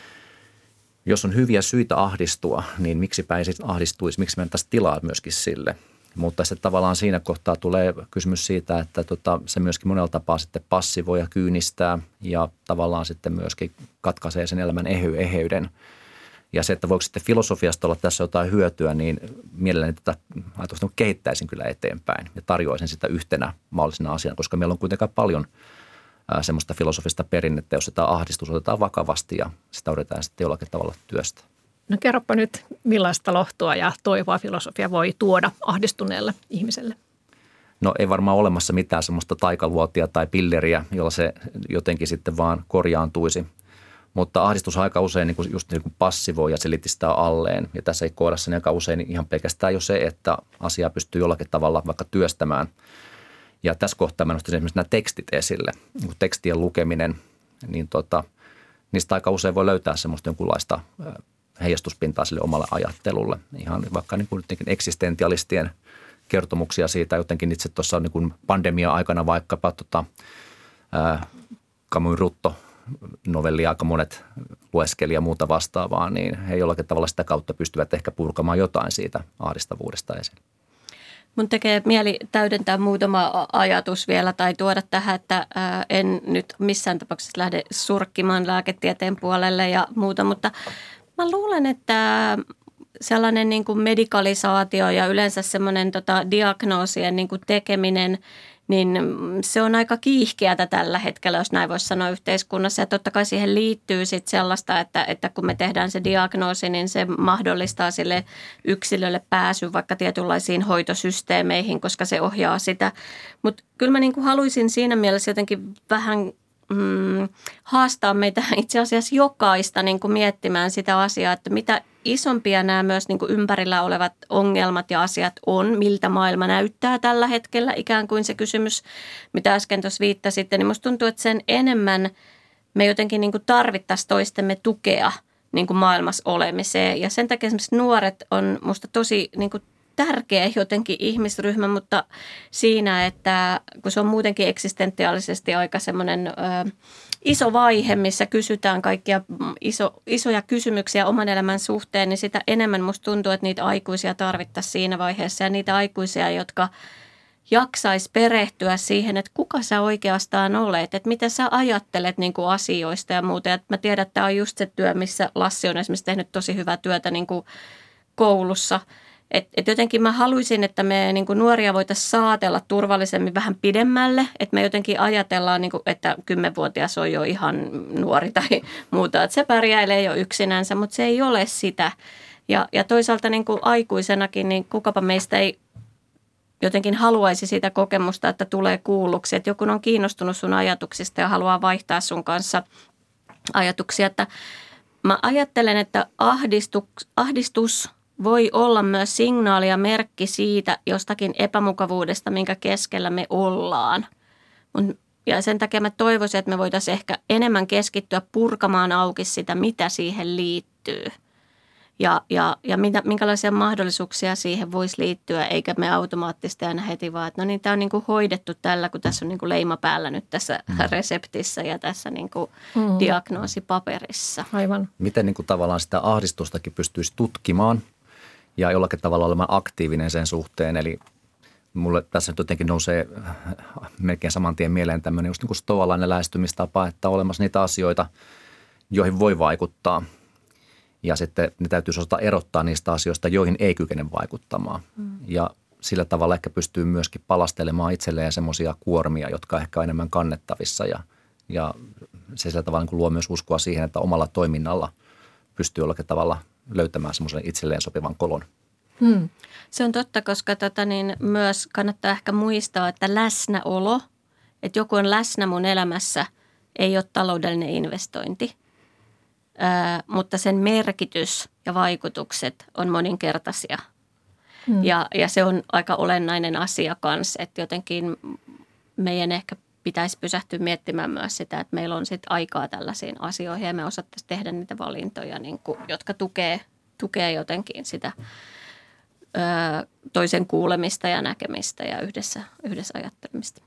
jos on hyviä syitä ahdistua, niin miksipä ei sitten ahdistuisi, miksi me antaisi tilaa myöskin sille. Mutta sitten tavallaan siinä kohtaa tulee kysymys siitä, että se myöskin monella tapaa sitten passivoi ja kyynistää ja tavallaan sitten myöskin katkaisee sen elämän eheyden. Ja se, että voiko sitten filosofiasta olla tässä jotain hyötyä, niin mielelläni tätä ajatusta kehittäisin kyllä eteenpäin ja tarjoaisin sitä yhtenä mahdollisena asiana, koska meillä on kuitenkaan paljon semmoista filosofista perinnettä, jos sitä ahdistus otetaan vakavasti ja sitä yritetään sitten jollakin tavalla työstä. No kerropa nyt, millaista lohtua ja toivoa filosofia voi tuoda ahdistuneelle ihmiselle? No ei varmaan olemassa mitään semmoista taikaluotia tai pilleriä, jolla se jotenkin sitten vaan korjaantuisi. Mutta ahdistus aika usein just niin kuin passivoi ja se litistää alleen. Ja tässä kohdassa aika usein ihan pelkästään jo se, että asiaa pystyy jollakin tavalla vaikka työstämään. Ja tässä kohtaa mä nostaisin esimerkiksi nämä tekstit esille. Niin kuin tekstien lukeminen, niin niistä aika usein voi löytää semmoista jonkunlaista heijastuspintaa sille omalle ajattelulle. Ihan vaikka niin kuin eksistentialistien kertomuksia siitä jotenkin itse tuossa niin kuin pandemia-aikana vaikkapa Camusin Rutto-novellia aika monet lueskeli ja muuta vastaavaa, niin he jollakin tavalla sitä kautta pystyvät ehkä purkamaan jotain siitä ahdistavuudesta esiin. Mun tekee mieli täydentää muutama ajatus vielä tai tuoda tähän, että en nyt missään tapauksessa lähde surkkimaan lääketieteen puolelle ja muuta, mutta mä luulen, että sellainen niin kuin medikalisaatio ja yleensä semmoinen diagnoosien niin kuin tekeminen, niin se on aika kiihkeätä tällä hetkellä, jos näin voisi sanoa yhteiskunnassa. Ja totta kai siihen liittyy sitten sellaista, että kun me tehdään se diagnoosi, niin se mahdollistaa sille yksilölle pääsyn vaikka tietynlaisiin hoitosysteemeihin, koska se ohjaa sitä. Mutta kyllä mä niin kuin haluaisin siinä mielessä jotenkin vähän haastaa meitä itse asiassa jokaista niin kuin miettimään sitä asiaa, että mitä isompia nämä myös niin kuin ympärillä olevat ongelmat ja asiat on, miltä maailma näyttää tällä hetkellä, ikään kuin se kysymys, mitä äsken tuossa viittasitte, niin musta tuntuu, että sen enemmän me jotenkin niin kuin tarvittaisiin toistemme tukea niin kuin maailmassa olemiseen. Ja sen takia esimerkiksi nuoret on musta tosi niin kuin tärkeä jotenkin ihmisryhmä, mutta siinä, että kun se on muutenkin eksistentiaalisesti aika semmoinen iso vaihe, missä kysytään kaikkia isoja kysymyksiä oman elämän suhteen, niin sitä enemmän musta tuntuu, että niitä aikuisia tarvittaisiin siinä vaiheessa ja niitä aikuisia, jotka jaksaisi perehtyä siihen, että kuka sä oikeastaan olet, että mitä sä ajattelet niin kuin asioista ja muuta. Ja mä tiedän, että tämä on just se työ, missä Lassi on esimerkiksi tehnyt tosi hyvää työtä niin kuin koulussa. Et jotenkin mä haluaisin, että me niin kuin nuoria voitaisiin saatella turvallisemmin vähän pidemmälle. Että me jotenkin ajatellaan, niin kuin, että 10-vuotias on jo ihan nuori tai muuta. Että se pärjäilee jo yksinänsä, mutta se ei ole sitä. Ja toisaalta niin kuin aikuisenakin, niin kukapa meistä ei jotenkin haluaisi sitä kokemusta, että tulee kuulluksi. Että joku on kiinnostunut sun ajatuksista ja haluaa vaihtaa sun kanssa ajatuksia. Että mä ajattelen, että ahdistus voi olla myös signaali ja merkki siitä jostakin epämukavuudesta, minkä keskellä me ollaan. Ja sen takia mä toivoisin, että me voitaisiin ehkä enemmän keskittyä purkamaan auki sitä, mitä siihen liittyy. Ja minkälaisia mahdollisuuksia siihen voisi liittyä, eikä me automaattisesti aina heti vaan, että no niin, tämä on niin kuin hoidettu tällä, kun tässä on niin kuin leima päällä nyt tässä reseptissä ja tässä niin kuin diagnoosipaperissa. Aivan. Miten niin kuin tavallaan sitä ahdistustakin pystyisi tutkimaan ja jollakin tavalla olemaan aktiivinen sen suhteen, eli mulle tässä nyt jotenkin nousee melkein saman tien mieleen tämmöinen just niin kuin stoalainen lähestymistapa, että on olemassa niitä asioita, joihin voi vaikuttaa. Ja sitten ne täytyisi osata erottaa niistä asioista, joihin ei kykene vaikuttamaan. Ja sillä tavalla ehkä pystyy myöskin palastelemaan itselleen semmoisia kuormia, jotka ehkä on enemmän kannettavissa. Ja se sillä tavalla niin luo myös uskoa siihen, että omalla toiminnalla pystyy jollakin tavalla löytämään semmoisen itselleen sopivan kolon. Se on totta, koska myös kannattaa ehkä muistaa, että läsnäolo, että joku on läsnä mun elämässä, ei ole taloudellinen investointi. Mutta sen merkitys ja vaikutukset on moninkertaisia. Ja se on aika olennainen asia kanssa, että jotenkin meidän ehkä pitäisi pysähtyä miettimään myös sitä, että meillä on sitten aikaa tällaisiin asioihin ja me osattaisiin tehdä niitä valintoja, niin kuin, jotka tukee jotenkin sitä toisen kuulemista ja näkemistä ja yhdessä ajattelemista.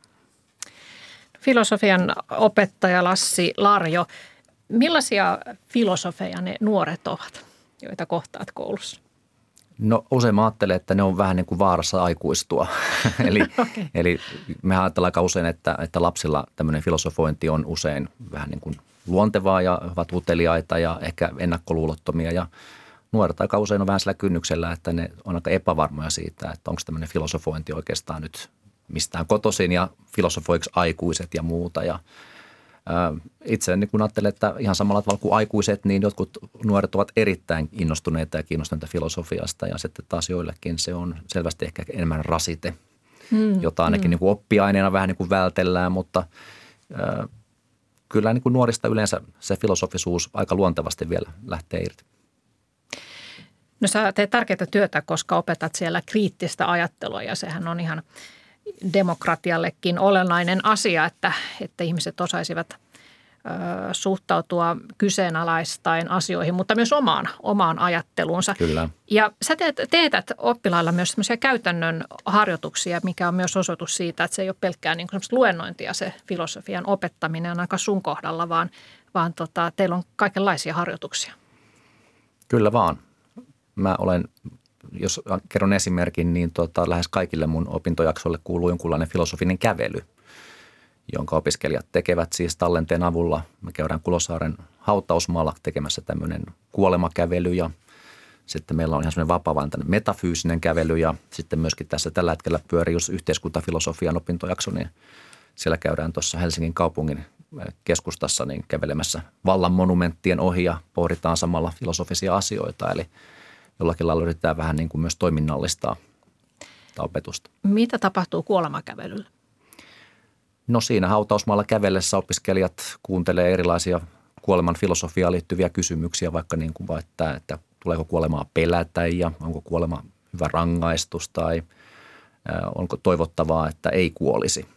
Filosofian opettaja Lassi Larjo. Millaisia filosofeja ne nuoret ovat, joita kohtaat koulussa? No usein mä ajattelen, että ne on vähän niin kuin vaarassa aikuistua. Eli mehän ajatellaan aika usein, että lapsilla tämmöinen filosofointi on usein vähän niin kuin luontevaa ja ovat uteliaita ja ehkä ennakkoluulottomia. Ja nuoret aika usein on vähän sillä kynnyksellä, että ne on aika epävarmoja siitä, että onko tämmöinen filosofointi oikeastaan nyt mistään kotoisin ja filosofoiksi aikuiset ja muuta. Ja itse niin kun ajattelen, että ihan samalla tavalla kuin aikuiset, niin jotkut nuoret ovat erittäin innostuneita ja kiinnostuneita filosofiasta ja sitten taas joillekin se on selvästi ehkä enemmän rasite, jota ainakin niin kuin oppiaineena vähän niin kuin vältellään, mutta kyllä niin kuin nuorista yleensä se filosofisuus aika luontevasti vielä lähtee irti. No sä teet tärkeää työtä, koska opetat siellä kriittistä ajattelua ja sehän on ihan demokratiallekin olennainen asia, että ihmiset osaisivat suhtautua kyseenalaistain asioihin, mutta myös omaan ajatteluunsa. Kyllä. Ja sä teetät oppilailla myös sellaisia käytännön harjoituksia, mikä on myös osoitus siitä, että se ei ole pelkkää niin kuin luennointia se filosofian opettaminen on aika sun kohdalla, vaan teillä on kaikenlaisia harjoituksia. Kyllä vaan. Mä olen, jos kerron esimerkin, niin lähes kaikille mun opintojaksoille kuuluu jonkunlainen filosofinen kävely, jonka opiskelijat tekevät siis tallenteen avulla. Me käydään Kulosaaren hautausmaalla tekemässä tämmöinen kuolemakävely ja sitten meillä on ihan semmoinen vapaa-valintainen metafyysinen kävely ja sitten myöskin tässä tällä hetkellä pyörii just yhteiskuntafilosofian opintojakso, niin siellä käydään tuossa Helsingin kaupungin keskustassa niin kävelemässä vallan monumenttien ohi ja pohditaan samalla filosofisia asioita, eli jollakin lailla yritetään vähän niin kuin myös toiminnallistaa opetusta. Mitä tapahtuu kuolemakävelyllä? No siinä hautausmaalla kävellessä opiskelijat kuuntelee erilaisia kuoleman filosofiaan liittyviä kysymyksiä, vaikka niin kuin että tuleeko kuolemaa pelätä ja onko kuolema hyvä rangaistus tai onko toivottavaa, että ei kuolisi.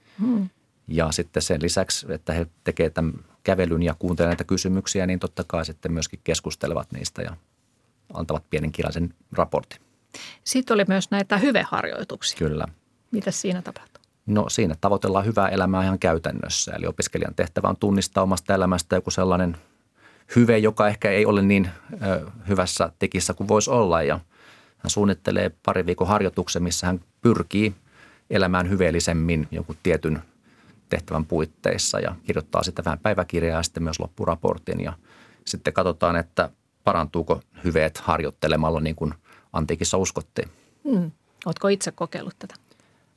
Ja sitten sen lisäksi, että he tekevät tämän kävelyn ja kuuntelevat näitä kysymyksiä, niin totta kai sitten myöskin keskustelevat niistä ja antavat pienen kirjallisen raportin. Sitten oli myös näitä hyveharjoituksia. Kyllä. Mitä siinä tapahtuu? No siinä tavoitellaan hyvää elämää ihan käytännössä. Eli opiskelijan tehtävä on tunnistaa omasta elämästä joku sellainen hyve, joka ehkä ei ole niin hyvässä tekissä kuin voisi olla. Ja hän suunnittelee pari viikon harjoituksen, missä hän pyrkii elämään hyveellisemmin jonkun tietyn tehtävän puitteissa ja kirjoittaa sitten vähän päiväkirjaa ja sitten myös loppuraportin. Ja sitten katsotaan, että parantuuko hyveet harjoittelemalla niin kuin antiikissa uskottiin. Oletko itse kokeillut tätä?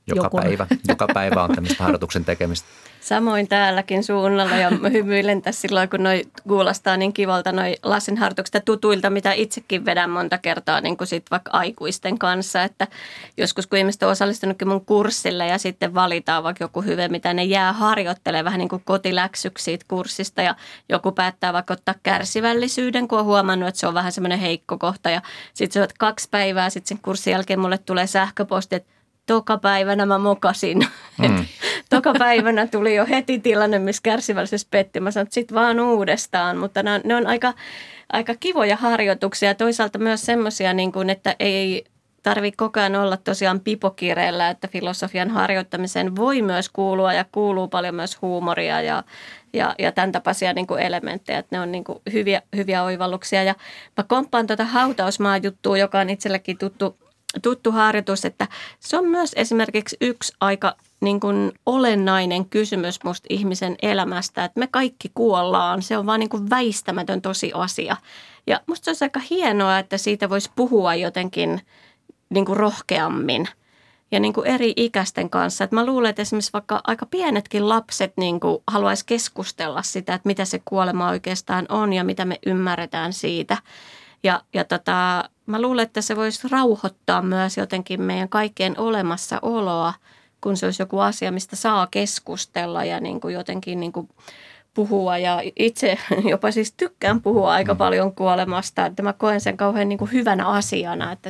Joka päivä on tämmöistä harjoituksen tekemistä. Samoin täälläkin suunnalla ja mä hymyilen tässä silloin, kun noi kuulostaa niin kivalta noi lastenharjoitukset tutuilta, mitä itsekin vedän monta kertaa niin kuin sit vaikka aikuisten kanssa. Että joskus kun ihmiset on osallistunutkin mun kurssille ja sitten valitaan vaikka joku hyve, mitä ne jää harjoittelemaan vähän niin kuin kotiläksyksi siitä kurssista ja joku päättää vaikka ottaa kärsivällisyyden, kun on huomannut, että se on vähän semmoinen heikko kohta ja sitten se on 2 päivää, sitten sen kurssin jälkeen mulle tulee sähköposti, että toka päivänä mä mokasin. Toka päivänä tuli jo heti tilanne, missä kärsivällisyys petti. Mä sanoin, että sit vaan uudestaan, mutta ne on aika kivoja harjoituksia. Toisaalta myös semmoisia, niin kuin, että ei tarvitse koko ajan olla tosiaan pipokireellä, että filosofian harjoittamiseen voi myös kuulua ja kuuluu paljon myös huumoria ja tämän tapaisia niin kuin elementtejä. Että ne on niin kuin hyviä oivalluksia. Ja mä komppaan tuota hautausmaa-juttua, joka on itselläkin tuttu harjoitus, että se on myös esimerkiksi yksi aika niin kuin olennainen kysymys musta ihmisen elämästä, että me kaikki kuollaan. Se on vaan niin kuin väistämätön tosiasia. Ja musta se olisi aika hienoa, että siitä voisi puhua jotenkin niin kuin rohkeammin ja niin kuin eri ikäisten kanssa. Että mä luulen, että esimerkiksi vaikka aika pienetkin lapset niin kuin haluaisi keskustella sitä, että mitä se kuolema oikeastaan on ja mitä me ymmärretään siitä. Ja mä luulen, että se voisi rauhoittaa myös jotenkin meidän kaikkien olemassaoloa, kun se olisi joku asia, mistä saa keskustella ja niin kuin jotenkin niin kuin puhua. Ja itse jopa siis tykkään puhua aika paljon kuolemasta, että mä koen sen kauhean niin kuin hyvänä asiana, että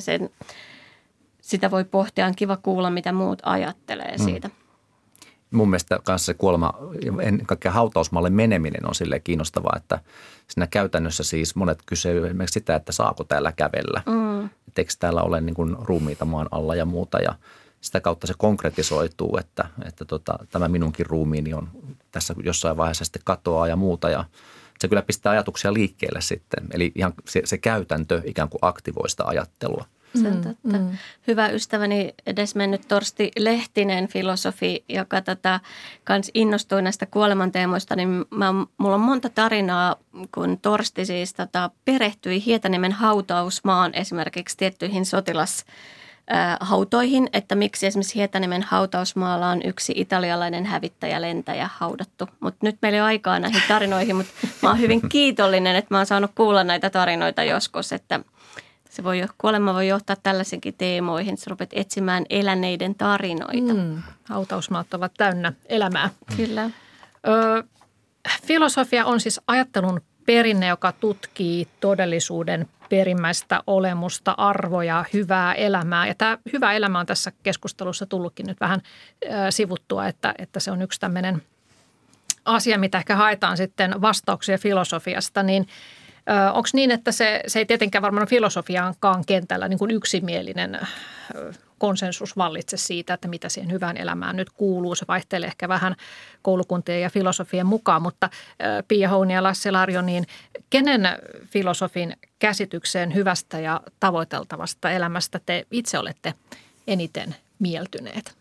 sitä voi pohtia. On kiva kuulla, mitä muut ajattelee siitä. Mun mielestä kanssa se kuolema, ennen kaikkea hautausmaalle meneminen on silleen kiinnostavaa, että siinä käytännössä siis monet kysyvät esimerkiksi sitä, että saako täällä kävellä. Että eikö täällä ole niin kuin ruumiita maan alla ja muuta ja sitä kautta se konkretisoituu, että tämä minunkin ruumiini on tässä jossain vaiheessa sitten katoaa ja muuta ja se kyllä pistää ajatuksia liikkeelle sitten. Eli ihan se käytäntö ikään kuin aktivoi sitä ajattelua. Se on totta. Hyvä ystäväni edesmennyt Torsti Lehtinen, filosofi, joka kans innostui näistä kuolemanteemoista, niin mulla on monta tarinaa, kun Torsti siis perehtyi Hietaniemen hautausmaan esimerkiksi tiettyihin sotilashautoihin, että miksi esimerkiksi Hietaniemen hautausmaalla on yksi italialainen hävittäjälentäjä haudattu. Mutta nyt meillä ei ole aikaa näihin tarinoihin, mutta mä oon hyvin kiitollinen, että mä oon saanut kuulla näitä tarinoita joskus, että kuolema voi johtaa tällaisenkin teemoihin, että sä rupeat etsimään eläneiden tarinoita. Hautausmaat ovat täynnä elämää. Kyllä. Filosofia on siis ajattelun perinne, joka tutkii todellisuuden perimmäistä olemusta, arvoja, hyvää elämää. Ja tämä hyvä elämä on tässä keskustelussa tullutkin nyt vähän sivuttua, että se on yksi tämmöinen asia, mitä ehkä haetaan sitten vastauksia filosofiasta, niin onko niin, että se ei tietenkään varmaan filosofiaankaan kentällä niin kuin yksimielinen konsensus vallitse siitä, että mitä siihen hyvään elämään nyt kuuluu. Se vaihtelee ehkä vähän koulukuntien ja filosofien mukaan, mutta Pia Houni ja Lassi Larjo, niin kenen filosofin käsitykseen hyvästä ja tavoiteltavasta elämästä te itse olette eniten mieltyneet?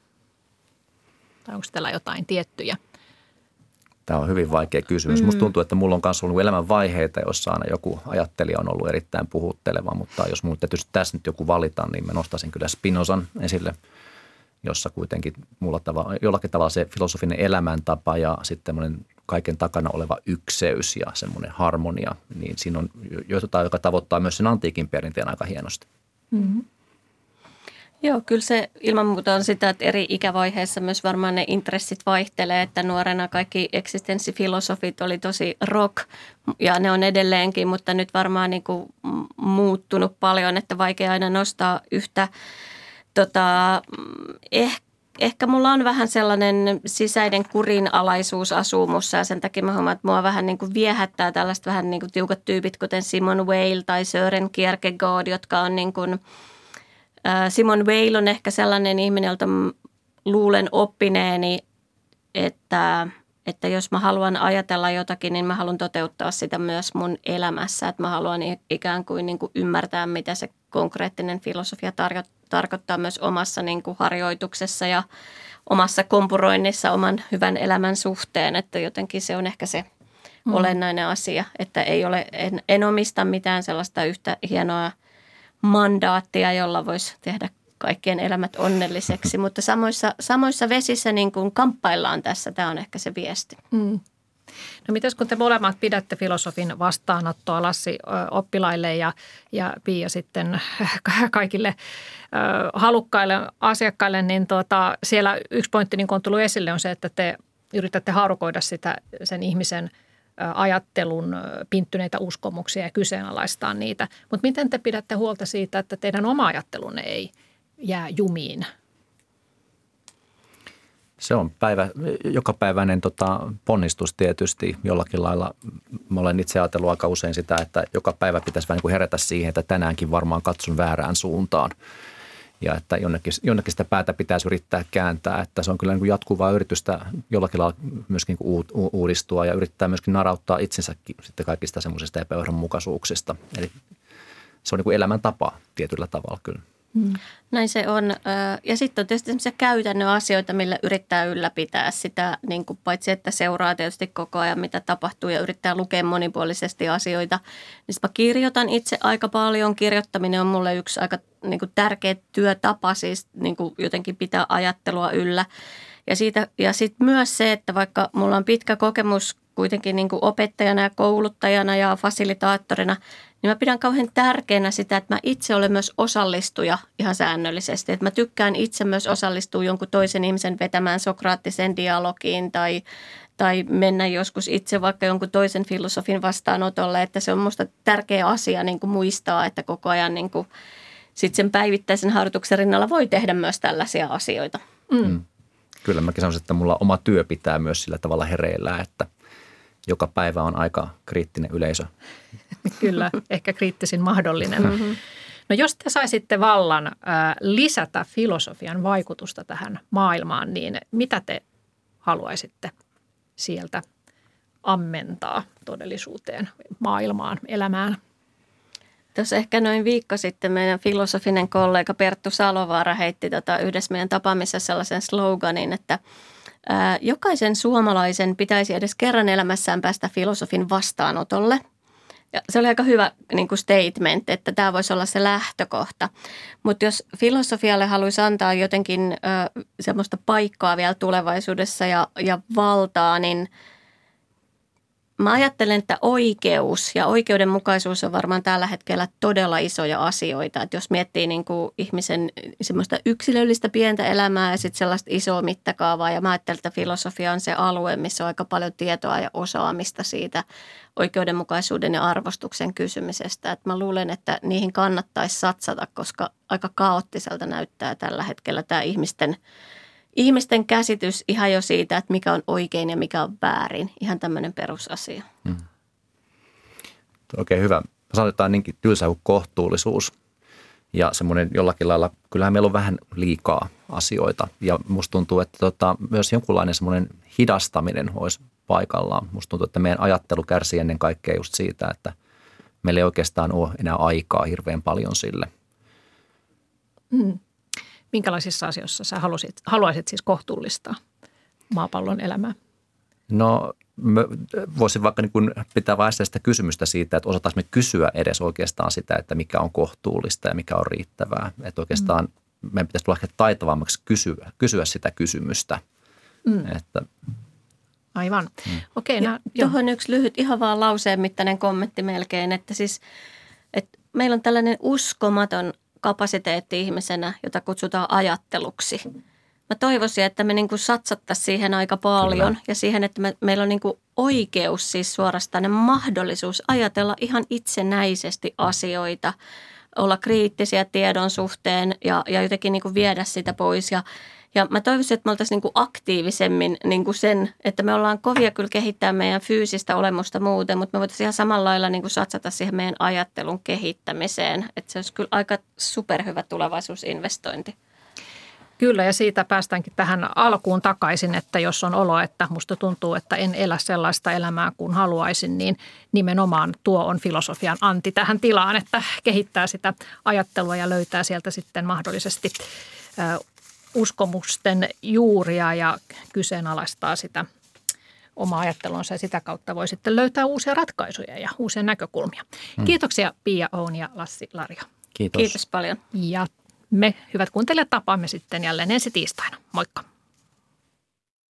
Tai onko teillä jotain tiettyjä? Tämä on hyvin vaikea kysymys. Musta tuntuu, että mulla on myös ollut elämän vaiheita, joissa aina joku ajattelija on ollut erittäin puhutteleva, mutta jos mun täytyisi tässä nyt joku valita, niin mä nostaisin kyllä Spinozan esille, jossa kuitenkin jollakin tavalla se filosofinen elämäntapa ja sitten kaiken takana oleva ykseys ja semmoinen harmonia, niin siinä on jotain, joka tavoittaa myös sen antiikin perinteen aika hienosti. Mm-hmm. Joo, kyllä se ilman muuta on sitä, että eri ikävaiheissa myös varmaan ne intressit vaihtelee, että nuorena kaikki eksistenssifilosofit oli tosi rock ja ne on edelleenkin, mutta nyt varmaan niin kuin muuttunut paljon, että vaikea aina nostaa yhtä. Ehkä mulla on vähän sellainen sisäinen kurinalaisuus asumussa ja sen takia mä huomaan, että mua vähän niin kuin viehättää tällaista vähän niin kuin tiukat tyypit, kuten Simone Weil tai Søren Kierkegaard, jotka on niin kuin Simone Weil on ehkä sellainen ihminen, jolta luulen oppineeni, että jos mä haluan ajatella jotakin, niin mä haluan toteuttaa sitä myös mun elämässä. Että mä haluan ikään kuin ymmärtää, mitä se konkreettinen filosofia tarkoittaa myös omassa niin kuin harjoituksessa ja omassa kompuroinnissa oman hyvän elämän suhteen. Että jotenkin se on ehkä se olennainen asia, että en omista mitään sellaista yhtä hienoa mandaattia, jolla voisi tehdä kaikkien elämät onnelliseksi, mutta samoissa vesissä niin kuin kamppaillaan tässä. Tämä on ehkä se viesti. No mites kun te molemmat pidätte filosofin vastaanottoa, Lassi oppilaille ja Pia sitten kaikille halukkaille asiakkaille, niin siellä yksi pointti, niin kuin on tullut esille, on se, että te yritätte haarukoida sen ihmisen ajattelun pinttyneitä uskomuksia ja kyseenalaistaa niitä. Mutta miten te pidätte huolta siitä, että teidän oma ajattelunne ei jää jumiin? Se on jokapäiväinen ponnistus tietysti jollakin lailla. Mä olen itse ajatellut aika usein sitä, että joka päivä pitäisi vähän niin kuin herätä siihen, että tänäänkin varmaan katson väärään suuntaan. Ja että jonnekin sitä päätä pitäisi yrittää kääntää, että se on kyllä niin kuin jatkuvaa yritystä jollakin lailla myöskin uudistua ja yrittää myöskin narauttaa itsensäkin sitten kaikista semmoisista epäjohdonmukaisuuksista. Eli se on niin kuin elämäntapa tietyllä tavalla kyllä. Näin se on. Ja sitten on tietysti sellaisia käytännön asioita, millä yrittää ylläpitää sitä, niin kuin paitsi että seuraa tietysti koko ajan, mitä tapahtuu ja yrittää lukea monipuolisesti asioita. Niin mä kirjoitan itse aika paljon. Kirjoittaminen on mulle yksi aika niin kuin tärkeä työtapa, siis niin kuin jotenkin pitää ajattelua yllä. Ja sitten myös se, että vaikka mulla on pitkä kokemus kuitenkin niin kuin opettajana ja kouluttajana ja fasilitaattorina, niin mä pidän kauhean tärkeänä sitä, että mä itse olen myös osallistuja ihan säännöllisesti. Että mä tykkään itse myös osallistua jonkun toisen ihmisen vetämään sokraattiseen dialogiin tai mennä joskus itse vaikka jonkun toisen filosofin vastaanotolle. Että se on musta tärkeä asia niin kuin muistaa, että koko ajan niin kuin sit sen päivittäisen harjoituksen rinnalla voi tehdä myös tällaisia asioita. Kyllä mäkin sanoisin, että mulla oma työ pitää myös sillä tavalla hereillä, että joka päivä on aika kriittinen yleisö. Kyllä, ehkä kriittisin mahdollinen. No jos te saisitte vallan lisätä filosofian vaikutusta tähän maailmaan, niin mitä te haluaisitte sieltä ammentaa todellisuuteen, maailmaan, elämään? Tuossa ehkä noin viikko sitten meidän filosofinen kollega Perttu Salovaara heitti yhdessä meidän tapaamisessa sellaisen sloganin, että jokaisen suomalaisen pitäisi edes kerran elämässään päästä filosofin vastaanotolle. Ja se oli aika hyvä niin kuin statement, että tämä voisi olla se lähtökohta. Mutta jos filosofialle haluaisi antaa jotenkin semmoista paikkaa vielä tulevaisuudessa ja valtaa, niin mä ajattelen, että oikeus ja oikeudenmukaisuus on varmaan tällä hetkellä todella isoja asioita. Että jos miettii niin kuin ihmisen semmoista yksilöllistä pientä elämää ja sitten sellaista isoa mittakaavaa. Ja mä ajattelen, että filosofia on se alue, missä on aika paljon tietoa ja osaamista siitä oikeudenmukaisuuden ja arvostuksen kysymisestä. Että mä luulen, että niihin kannattaisi satsata, koska aika kaoottiselta näyttää tällä hetkellä tämä ihmisten käsitys ihan jo siitä, että mikä on oikein ja mikä on väärin. Ihan tämmöinen perusasia. Oikein hyvä. Sanotaan niinkin tylsä kuin kohtuullisuus. Ja semmoinen jollakin lailla, kyllähän meillä on vähän liikaa asioita. Ja musta tuntuu, että myös jonkunlainen semmoinen hidastaminen olisi paikallaan. Musta tuntuu, että meidän ajattelu kärsii ennen kaikkea just siitä, että meillä ei oikeastaan ole enää aikaa hirveän paljon sille. Minkälaisissa asioissa sä haluaisit siis kohtuullistaa maapallon elämää? No voisin vaikka niin kuin pitää vaihtaa sitä kysymystä siitä, että osataisiin me kysyä edes oikeastaan sitä, että mikä on kohtuullista ja mikä on riittävää. Että oikeastaan meidän pitäisi tulla taitavammaksi kysyä sitä kysymystä. Että aivan. Okei. Tuohon yksi lyhyt ihan vaan lauseen mittainen kommentti melkein, että siis että meillä on tällainen uskomaton kapasiteetti ihmisenä, jota kutsutaan ajatteluksi. Mä toivoisin, että me niin kuin satsattaisiin siihen aika paljon. Kyllä. Ja siihen, että meillä on niin kuin oikeus, siis suorastaan mahdollisuus ajatella ihan itsenäisesti asioita, olla kriittisiä tiedon suhteen ja jotenkin niin kuin viedä sitä pois. Ja mä toivoisin, että me oltaisiin niin kuin aktiivisemmin niin kuin sen, että me ollaan kovia kyllä kehittää meidän fyysistä olemusta muuten, mutta me voitaisiin ihan samalla lailla niin kuin satsata siihen meidän ajattelun kehittämiseen. Että se olisi kyllä aika superhyvä tulevaisuusinvestointi. Kyllä, ja siitä päästäänkin tähän alkuun takaisin, että jos on olo, että musta tuntuu, että en elä sellaista elämää kuin haluaisin, niin nimenomaan tuo on filosofian anti tähän tilaan, että kehittää sitä ajattelua ja löytää sieltä sitten mahdollisesti uskomusten juuria ja kyseenalaistaa sitä omaa ajattelunsa ja sitä kautta voi sitten löytää uusia ratkaisuja ja uusia näkökulmia. Kiitoksia Pia Oun ja Lassi Larjo. Kiitos. Kiitos paljon. Ja Me, hyvät kuuntelijat, tapaamme sitten jälleen ensi tiistaina. Moikka!